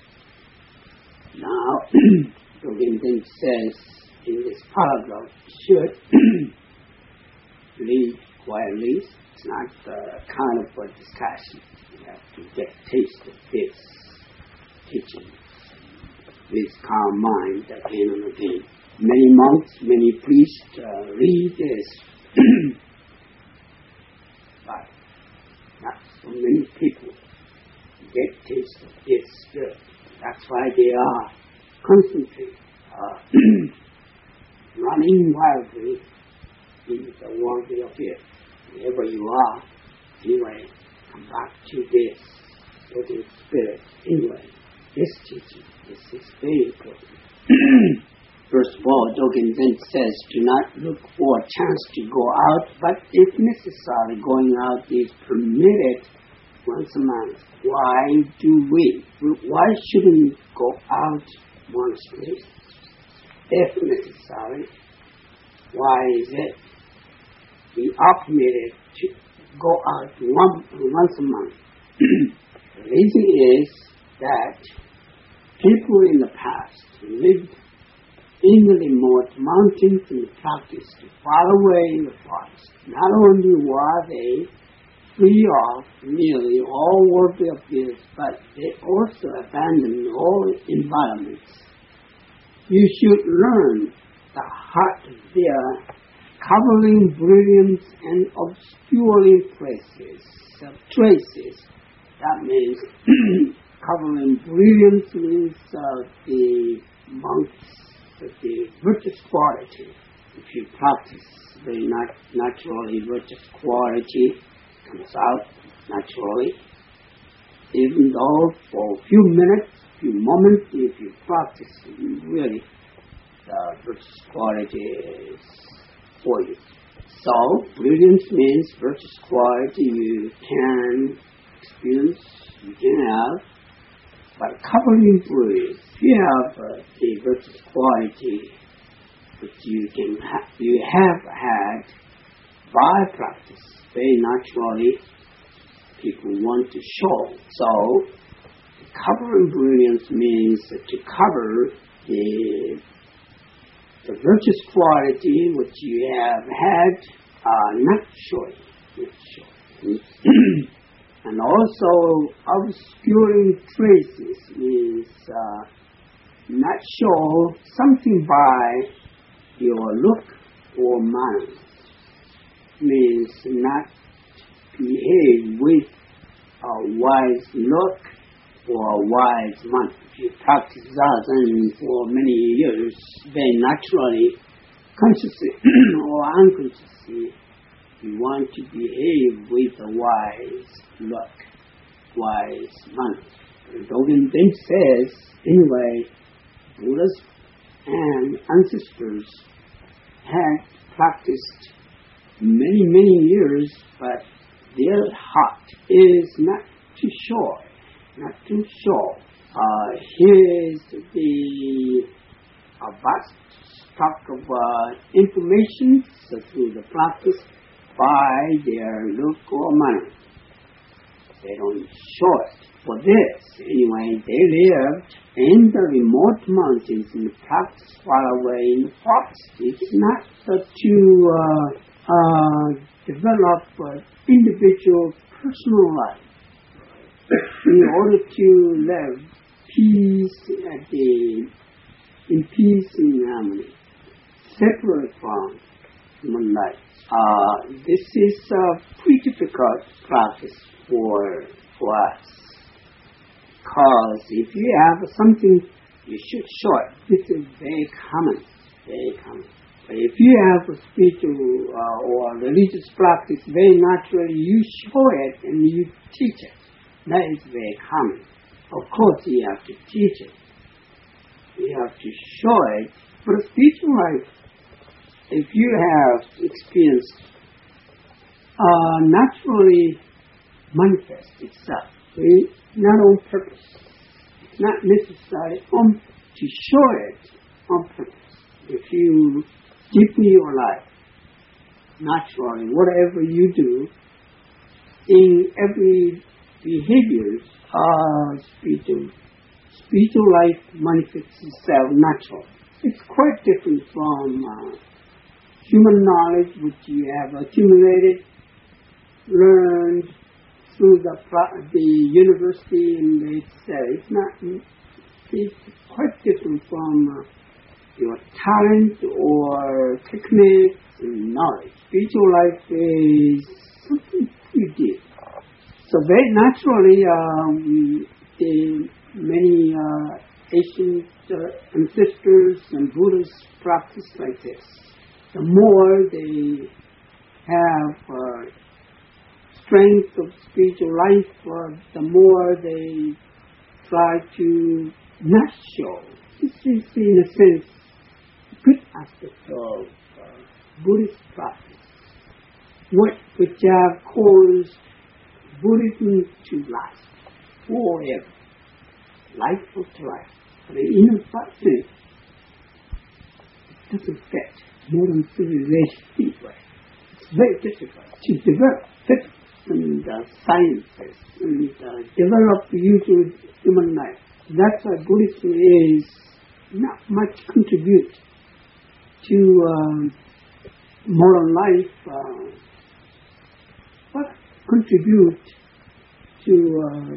now, Dogen then says in this paragraph, should leave quietly. It's not kind of a discussion. You have to get a taste of this teaching with calm mind again and again. Many monks, many priests read this, but not so many people get taste of this spirit. That's why they are constantly running wildly in the worldly affairs. Wherever you are, anyway, come back to this Buddhist spirit. Anyway, this teaching, this is very important. First of all, Dogen then says, do not look for a chance to go out, but if necessary, going out is permitted once a month. Why shouldn't we go out monasteries? If necessary, why is it we are permitted to go out once a month? The reason is that people in the past lived in the remote mountains and practiced far away in the forest. Not only were they free of nearly all worldly affairs, but they also abandoned all environments. You should learn the heart of their covering brilliance and obscuring traces. That means covering brilliance means the monks, the virtuous quality. If you practice very naturally, virtuous quality comes out naturally. Even though for a few minutes, few moments, if you practice, really the virtuous quality is for you. So, brilliance means virtuous quality you can experience, you can have, but covering brilliance, you have the virtuous quality which you have had by practice. Very naturally, people want to show. So, covering brilliance means to cover the virtuous quality which you have had not showing. And also obscuring traces means not show something by your look or manner. Means not behave with a wise look or a wise manner. If you practice zazen for many years, very naturally, consciously or unconsciously, you want to behave with a wise look, wise manner. Dogen then says, anyway, Buddhas and ancestors had practiced many years, but their heart is not too sure, not too sure. Here's the vast stock of information through the practice by their look or manner. They don't show it. For this, anyway, they lived in the remote mountains and practiced far away in the forest. It's not to develop individual personal life in order to live in peace and harmony, separate from human life. This is a pretty difficult practice for us, because if you have something, you should show it. This is very common. But if you have a spiritual or religious practice, very naturally you show it and you teach it. That is very common. Of course, you have to teach it. You have to show it. For a spiritual life, if you have experienced, naturally manifest itself, not on purpose. It's not necessary to show it on purpose. If you deepen your life, naturally, whatever you do, in every behavior, spiritual life manifests itself naturally. It's quite different from human knowledge which you have accumulated, learned through the university and itself. It's quite different from your talent or techniques and knowledge. Spiritual life is something pretty deep. So very naturally, many ancient ancestors and Buddhists practice like this. The more they have strength of spiritual life, the more they try to not show. This is, in a sense, a good aspect of Buddhist practice, which have caused Buddhism to last forever, life after life. But in a sense, it doesn't fit modern civilization anyway. It's very difficult to develop physics and sciences and develop usual human life. That's why Buddhism is not much contribute to modern life, but contribute to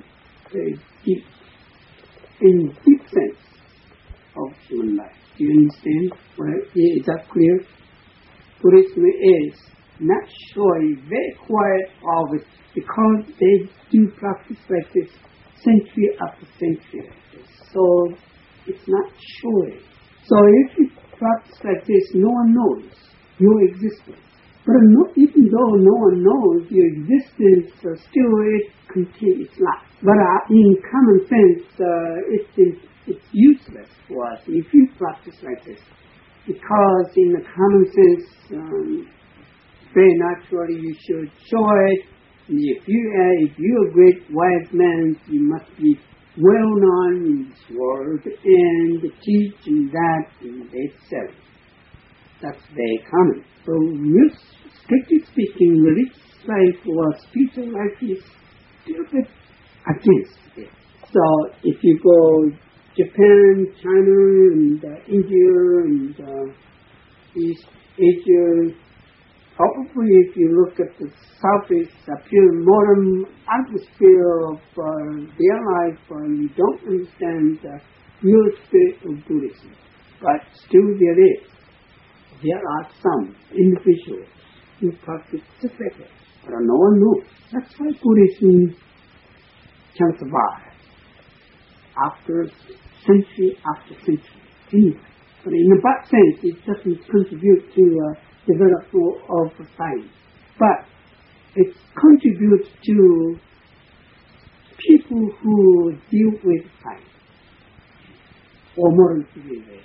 in deep sense of human life. Do you understand? Is that clear? Buddhism is not surely very quiet of it, because they do practice like this century after century like this. So it's not surely. So if you practice like this, no one knows your existence. But even though no one knows your existence, still it contains its life. But in common sense, it's useless for us if you practice like this. Because in the common sense, very naturally you should show it. If you're a great wise man, you must be well known in this world and teach in that in itself. That's very common. So, strictly speaking, religious life or spiritual life is still a bit against it. So, if you go Japan, China, and India, and East Asia, probably if you look at the surface, pure modern atmosphere of their life, you don't understand the real spirit of Buddhism. But still there are some individuals who practice just like that, but no one knows. That's why Buddhism can survive after century after century. Anyway, but in a bad sense, it doesn't contribute to development of science, but it contributes to people who deal with science or modern civilization.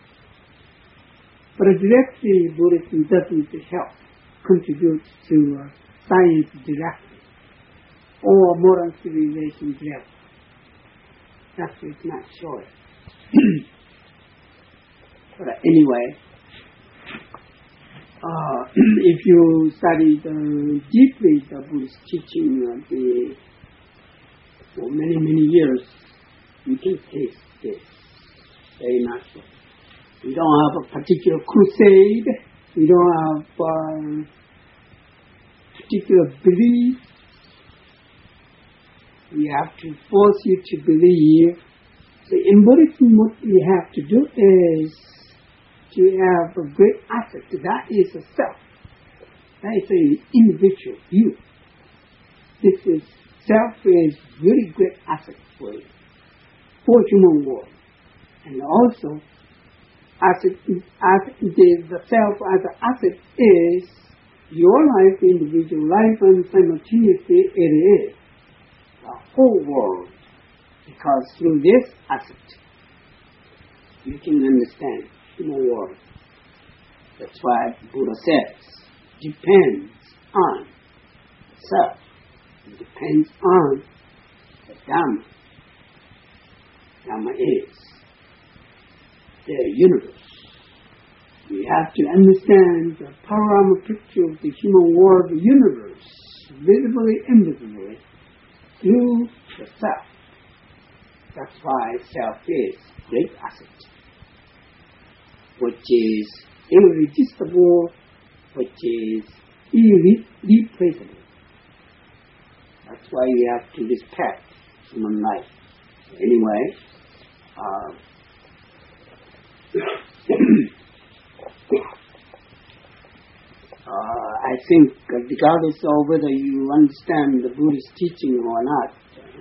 But directly, Buddhism doesn't help contribute to science directly or modern civilization directly. That's what it's not sure. But anyway, if you study deeply the Buddhist teaching for many, many years, you can taste this very natural. We don't have a particular crusade. We don't have particular belief. We have to force you to believe. So in Buddhism, what we have to do is to have a great asset. That is a self. That is an individual, you. This is self is really great asset for human world. And also, the self as an asset is your life, individual life, and simultaneously it is the whole world. Because through this asset, you can understand human world. That's why Buddha says, depends on self. It depends on the Dhamma. Dhamma is the universe. We have to understand the panorama picture of the human world, the universe, visibly, invisibly, through the self. That's why self is great asset, which is irresistible, which is irreplaceable. That's why we have to respect human life. Anyway, I think regardless of whether you understand the Buddhist teaching or not,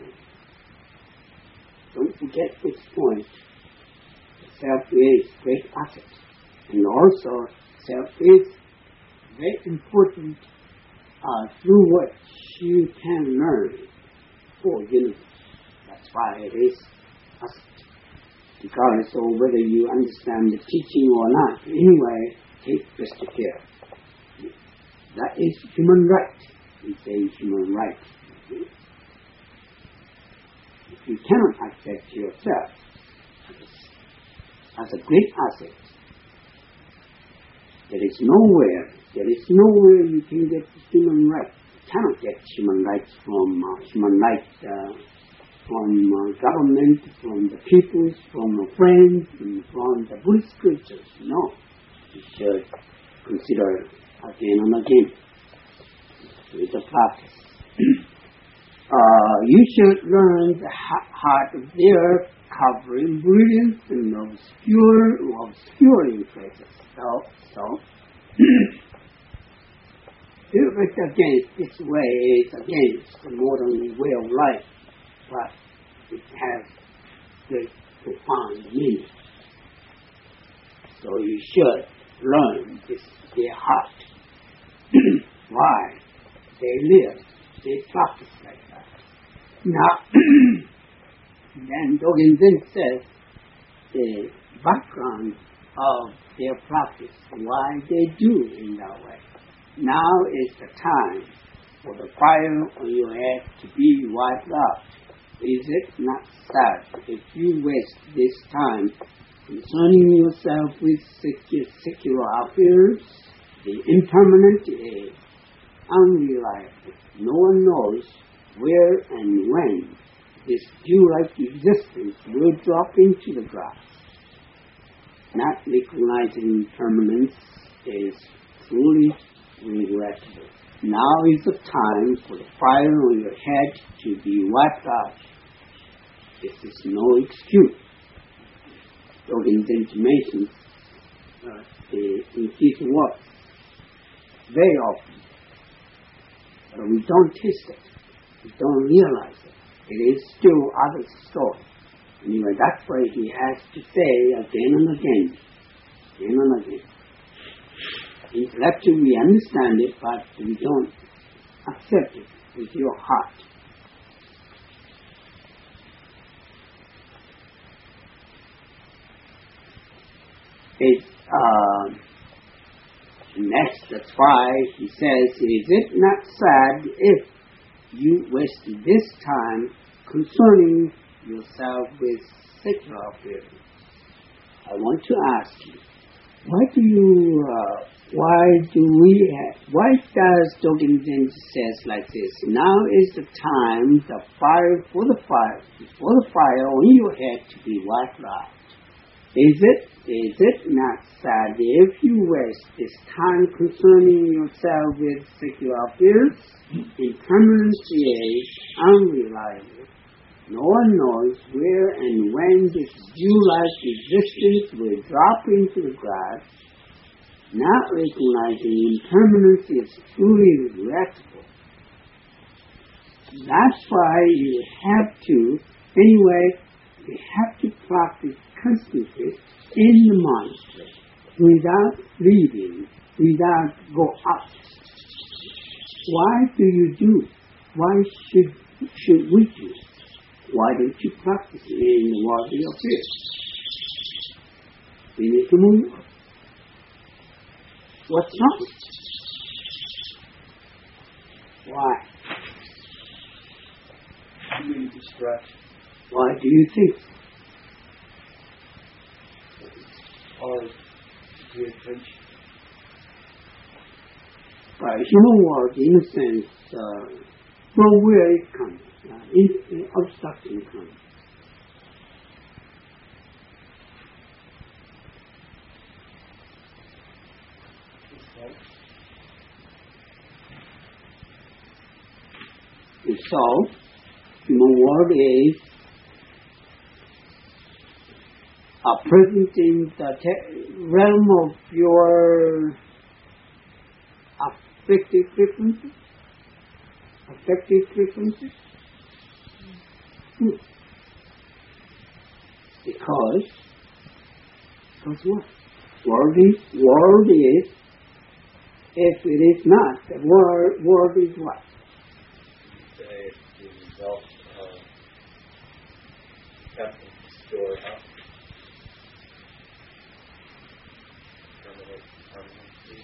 don't forget this point. Self is great asset. And also, self is very important through which you can learn for universe. That's why it is asset. Regardless of whether you understand the teaching or not, anyway, take best care. That is human right. We say human right. If you cannot accept yourself as a great asset, there is nowhere you can get human rights. You cannot get human rights from government, from the peoples, from the friends, and from the Buddhist scriptures. No, you should consider again and again. It's a practice. You should learn the heart of the earth, covering brilliance and obscuring places. So it's against this way, it's against the modern way of life, but it has great profound meaning. So you should learn this their heart. Why? They live, they practice like that. Now, then Dogen Zen says the background of their practice, why they do in that way. now is the time for the fire on your head to be wiped out. Is it not sad if you waste this time concerning yourself with secular affairs? The impermanent is unreliable. No one knows where and when this dew-like existence will drop into the grass. Not recognizing impermanence is truly regrettable. Now is the time for the fire on your head to be wiped out. This is no excuse. Dogen's intimations in his work very often, but we don't taste it. We don't realize it. It is still other story. Anyway, that's why he has to say again and again, again and again. Intellectually we understand it, but we don't accept it with your heart. Next, that's why he says, is it not sad if you wasted this time concerning yourself with secular affairs? I want to ask you, why does Dogen Zenji says like this? Now is the time for the fire on your head to be wiped out. Is it not sad if you waste this time concerning yourself with secular affairs? Impermanence is unreliable. No one knows where and when this dew-like existence will drop into the grass. Not recognizing impermanence is truly regrettable. That's why you have to practice constantly in the monastery, without leaving, without go out. Why do you do? Why should we do? Why don't you practice in the worldly affairs? We need to move on. What's wrong? Why? Too many distractions. Why do you think so? Hard to pay attention. Human world, in a sense, from where it comes, in obstruction comes. So, human world is present in the realm of your affective frequencies. Because what? World is, if it is not, the world is what? Say the result of kept stored up. Permanency.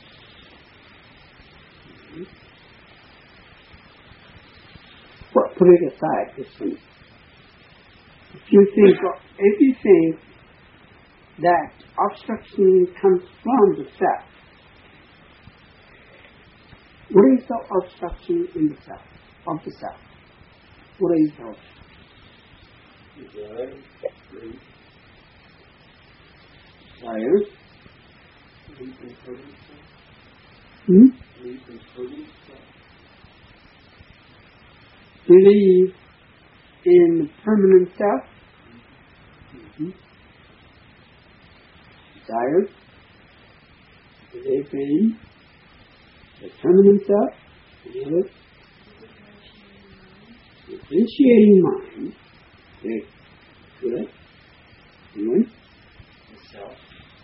Well, put it aside, listen. If you think that obstruction comes from the self, what is the obstruction in the self, of the self? What is the obstruction? Desire. Believe in the permanent self. Desire. Believe in the permanent self. Differentiating mind. Okay. Good. Good. The self.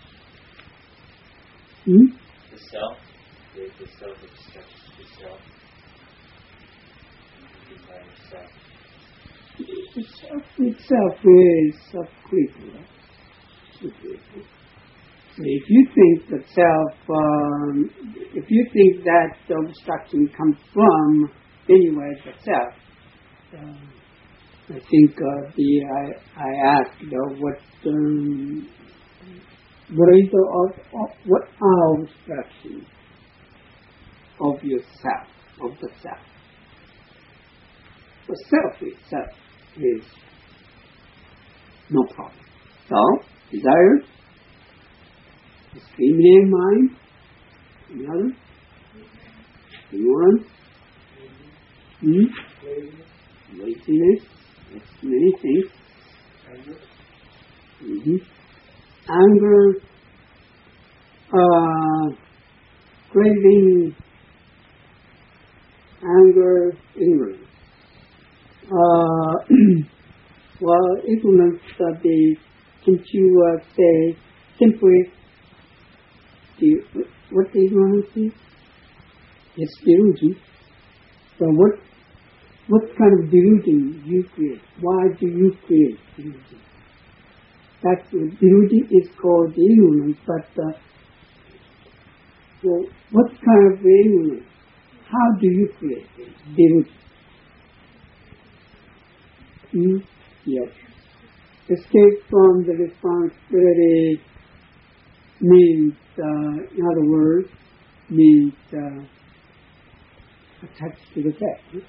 The self. The self obstruction. The self. The self itself is subcreature. So if you think that if you think that the obstruction comes from anywhere the self, I think I asked what are obstructions of yourself, of the self. The self itself is no problem. So, desires, discriminating mind, another, ignorance, laziness, that's many things. Anger, craving, anger, ignorance. Well, ignorance, can't you say simply, what ignorance is? It's delusion. So what kind of delusion you create? Why do you create delusion? That delusion is called ignorance, but well, what kind of ignorance? How do you create delusion? Yes. Escape from the responsibility means, in other words, means attached to the fact.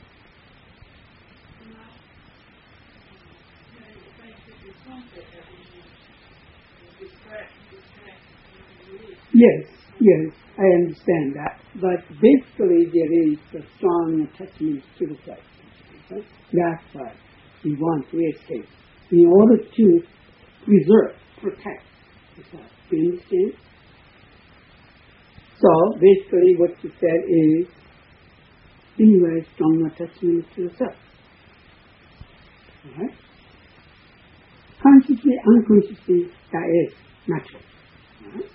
Yes, I understand that. But basically there is a strong attachment to the fact. Okay? That's why we want to escape, in order to preserve, protect the self. Do you understand? So basically what you said is, anyway, strong attachment to the self. Alright? Consciously, unconsciously, that is natural. Alright?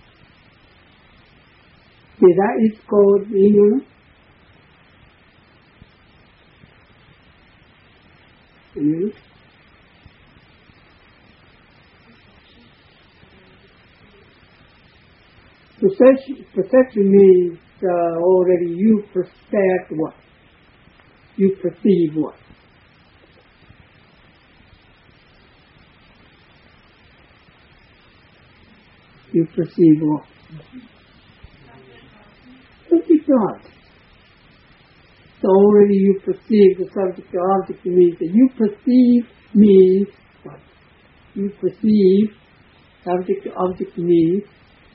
So that is called ignorance. Perception means already you perceive what? You perceive what? You perceive what? Subject object. So already you perceive the subject object means that you perceive means what? You perceive subject object means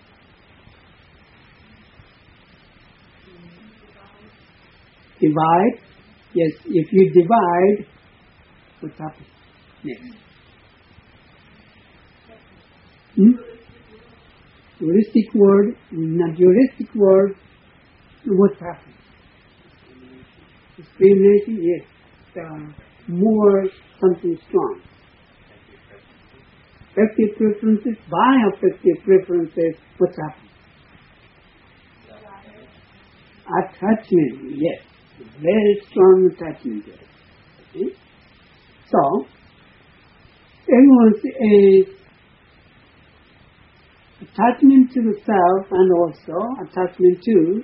divide. Yes, if you divide, what happens next? Heuristic word, not heuristic word, what happens? Discrimination, yes. More something strong. Affective preferences, by affective preferences, what's happening? Attachment, yes. Very strong attachment there. Okay? So, ignorance is attachment to the self and also attachment to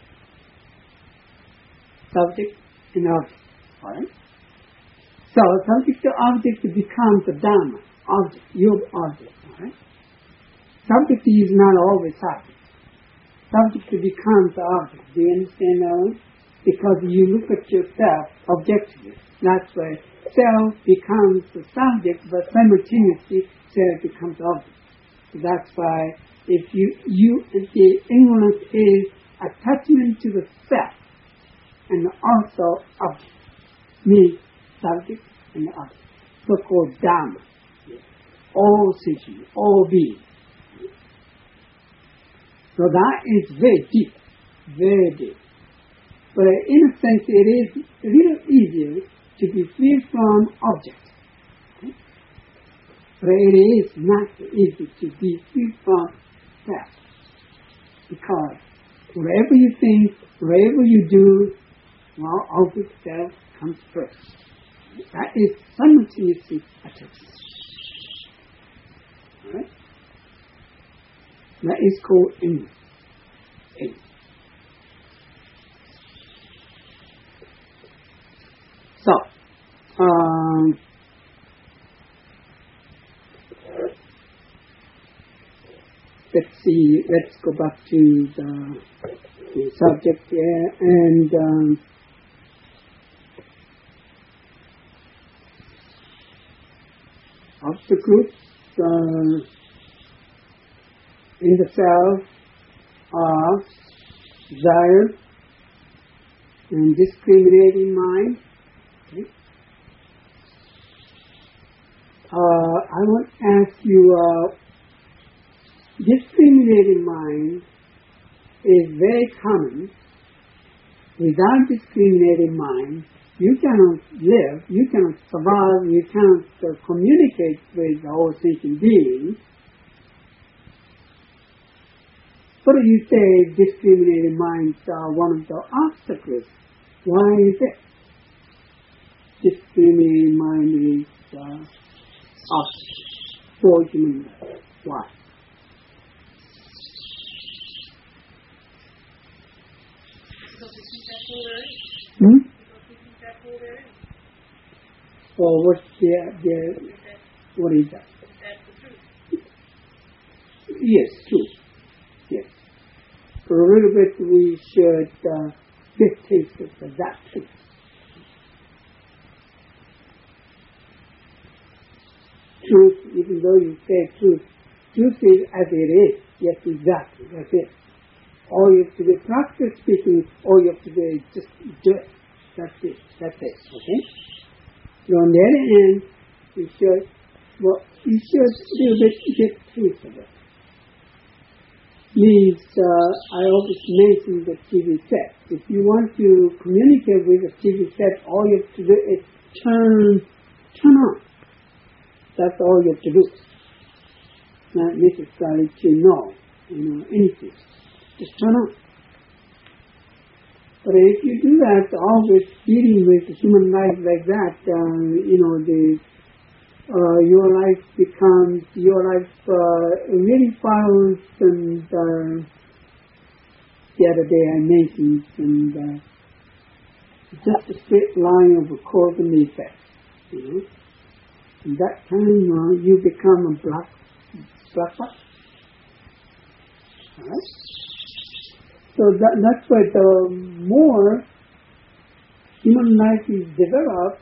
subject and object. Right? So, subject to object becomes the Dhamma, object, your object. Right? Subject is not always subject. Subject becomes the object. Do you understand now? Because you look at yourself objectively. That's why self becomes the subject, but simultaneously self becomes object. So that's why if the ignorance is attachment to the self and also object, means subject and object, so-called Dhamma, all sentient, all being. So that is very deep, very deep. But in a sense, it is a little easier to be free from object. Okay? But it is not easy to be free from self. Because whatever you think, whatever you do, well, object self comes first. That is simultaneously attached. Right? That is called ignorance. So, let's see, let's go back to the subject here, and obstacles in the self are desire and discriminating mind. Okay. I want to ask you, discriminating mind is very common. Without discriminating mind, you cannot live, you cannot survive, you cannot communicate with the whole thinking being. But you say discriminating minds are one of the obstacles. Why is it? Discriminating mind is obstacle for human life. Why? Or what's what is that? That's the truth. Yes, true. Yes. For a little bit we should get taste of that truth. Truth, even though you say truth is as it is. Yes, exactly. That's it. All you have to do, practically speaking, all you have to do is just do it. That's it. That's it. Okay? So on the other hand, you should a little bit get taste of it. Means, I always mention the TV set. If you want to communicate with a TV set, all you have to do is turn on. That's all you have to do. Not necessarily to know, anything. Just turn on. But if you do that, always dealing with human life like that, your life becomes, really follows, and the other day I mentioned, and just a straight line of a cause and effect. And that time you become a black box. All right? So that's why the more human life is developed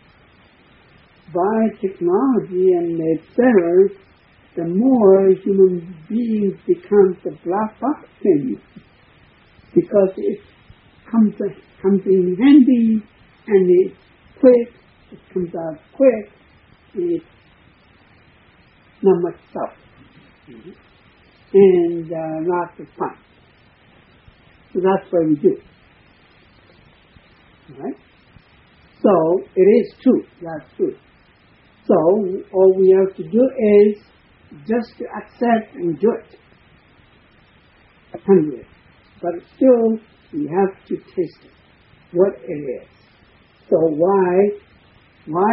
by technology and etc., the more human beings becomes a black box thing, because it comes in handy and it's quick, it comes out quick, it's not much stuff, and lots of fun. So that's what we do. All right? So it is true. That's true. So all we have to do is just to accept and do it. Handle it. But still, we have to taste it, what it is. So why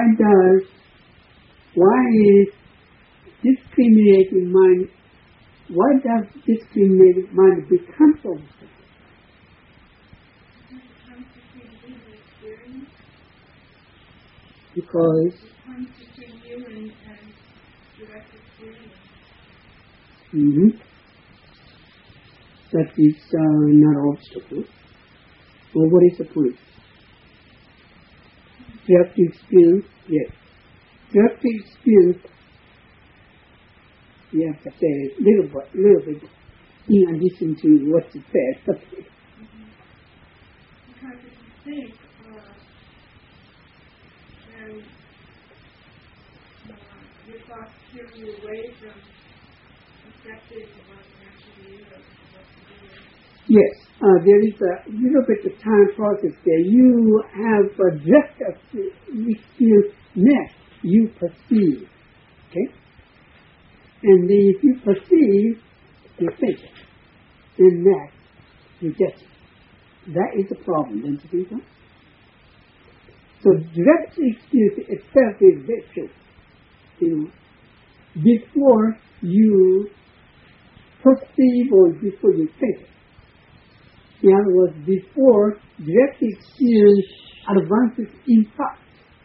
is discriminating mind, why does discriminating mind become so difficult? Because that is not an obstacle. Well, what is the point? You have to experience, yes. You have to experience, you have to say a little bit in addition to what you said. Because if you think, your thoughts steer you away from accepting what actually is, what to do. Yes, there is a little bit of time process there. You have a direct experience, next you perceive, okay? And then if you perceive, you think, and next you get it. That is the problem, don't you think so? So direct experience itself is very true. Before you perceive or before you think. In other words, before direct experience advances in thought.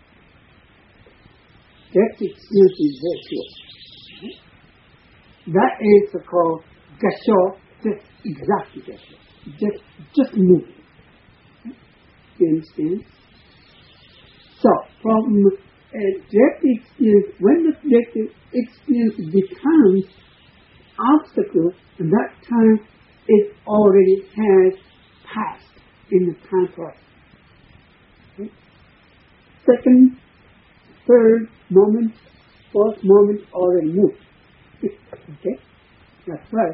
Direct experience is very pure. That is called gasho, just exactly gasho. Just moving. You understand? So, from direct experience, when the direct experience becomes obstacle, at that time it already has passed in the time process. Okay? Second, third moment, fourth moment already moved. Okay? That's right.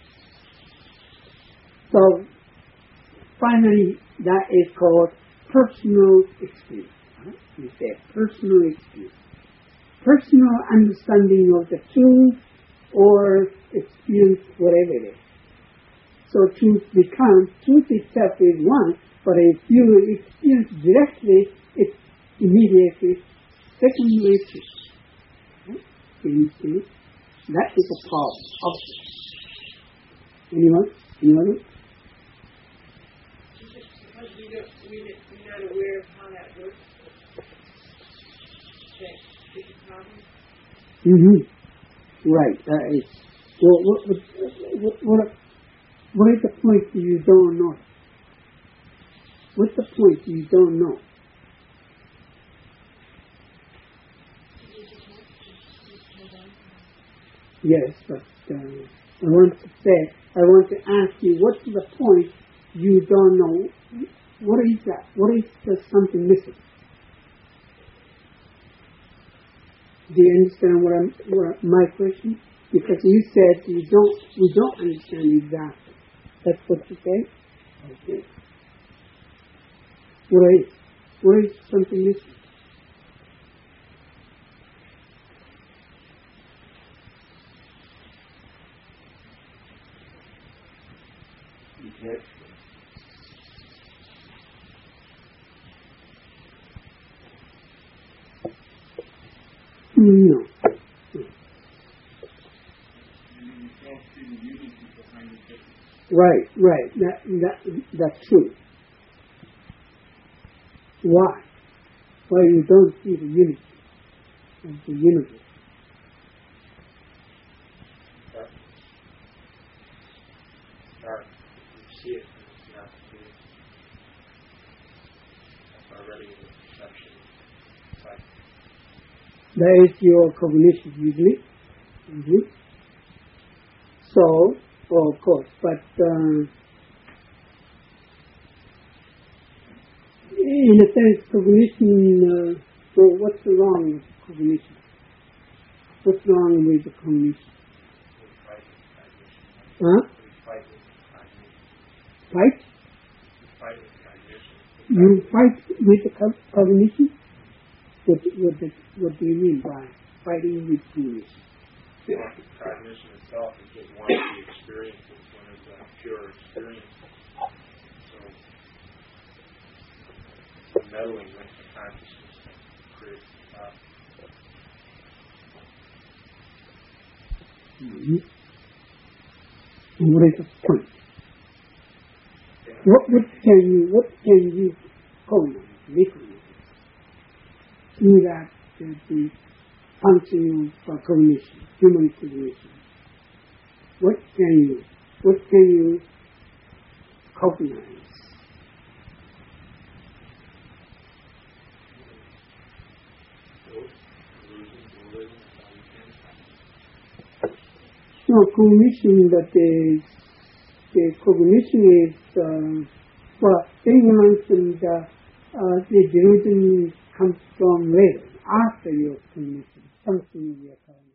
So finally, that is called personal experience. Right? You say personal experience. Personal understanding of the truth or experience, whatever it is. So truth itself is one, but if you experience directly, it's immediately secondary truth. Right? You see? That is a power of it. Anyone? Because we're not aware of how that works. That is a problem. Right. That is. What is the point you don't know? What's the point you don't know? Yes, but I want to ask you, what's the point you don't know? What is that? What is the something missing? Do you understand what my question? Because you said we don't understand exactly. That's what you said? Okay. What is something missing? No. Right. That's true. Why? Why you don't see the unity of the universe? You see it, and it's not seeing. That's already the perception. That is your cognition, usually. So, of course, but in a sense, cognition, so what's wrong with cognition? What's wrong with the cognition? Huh? Fight? You fight with the cognition? What do you mean by fighting with cognition? Cognition itself is just one of the experiences, one of the pure experiences. So meddling with the consciousness that creates the thought. And what is the point? What can you cognize, recognize? Through that the function of cognition, human cognition. What can you cognize? No, cognition the cognition is ignorance and the delusion comes from later, after your cognition, something you are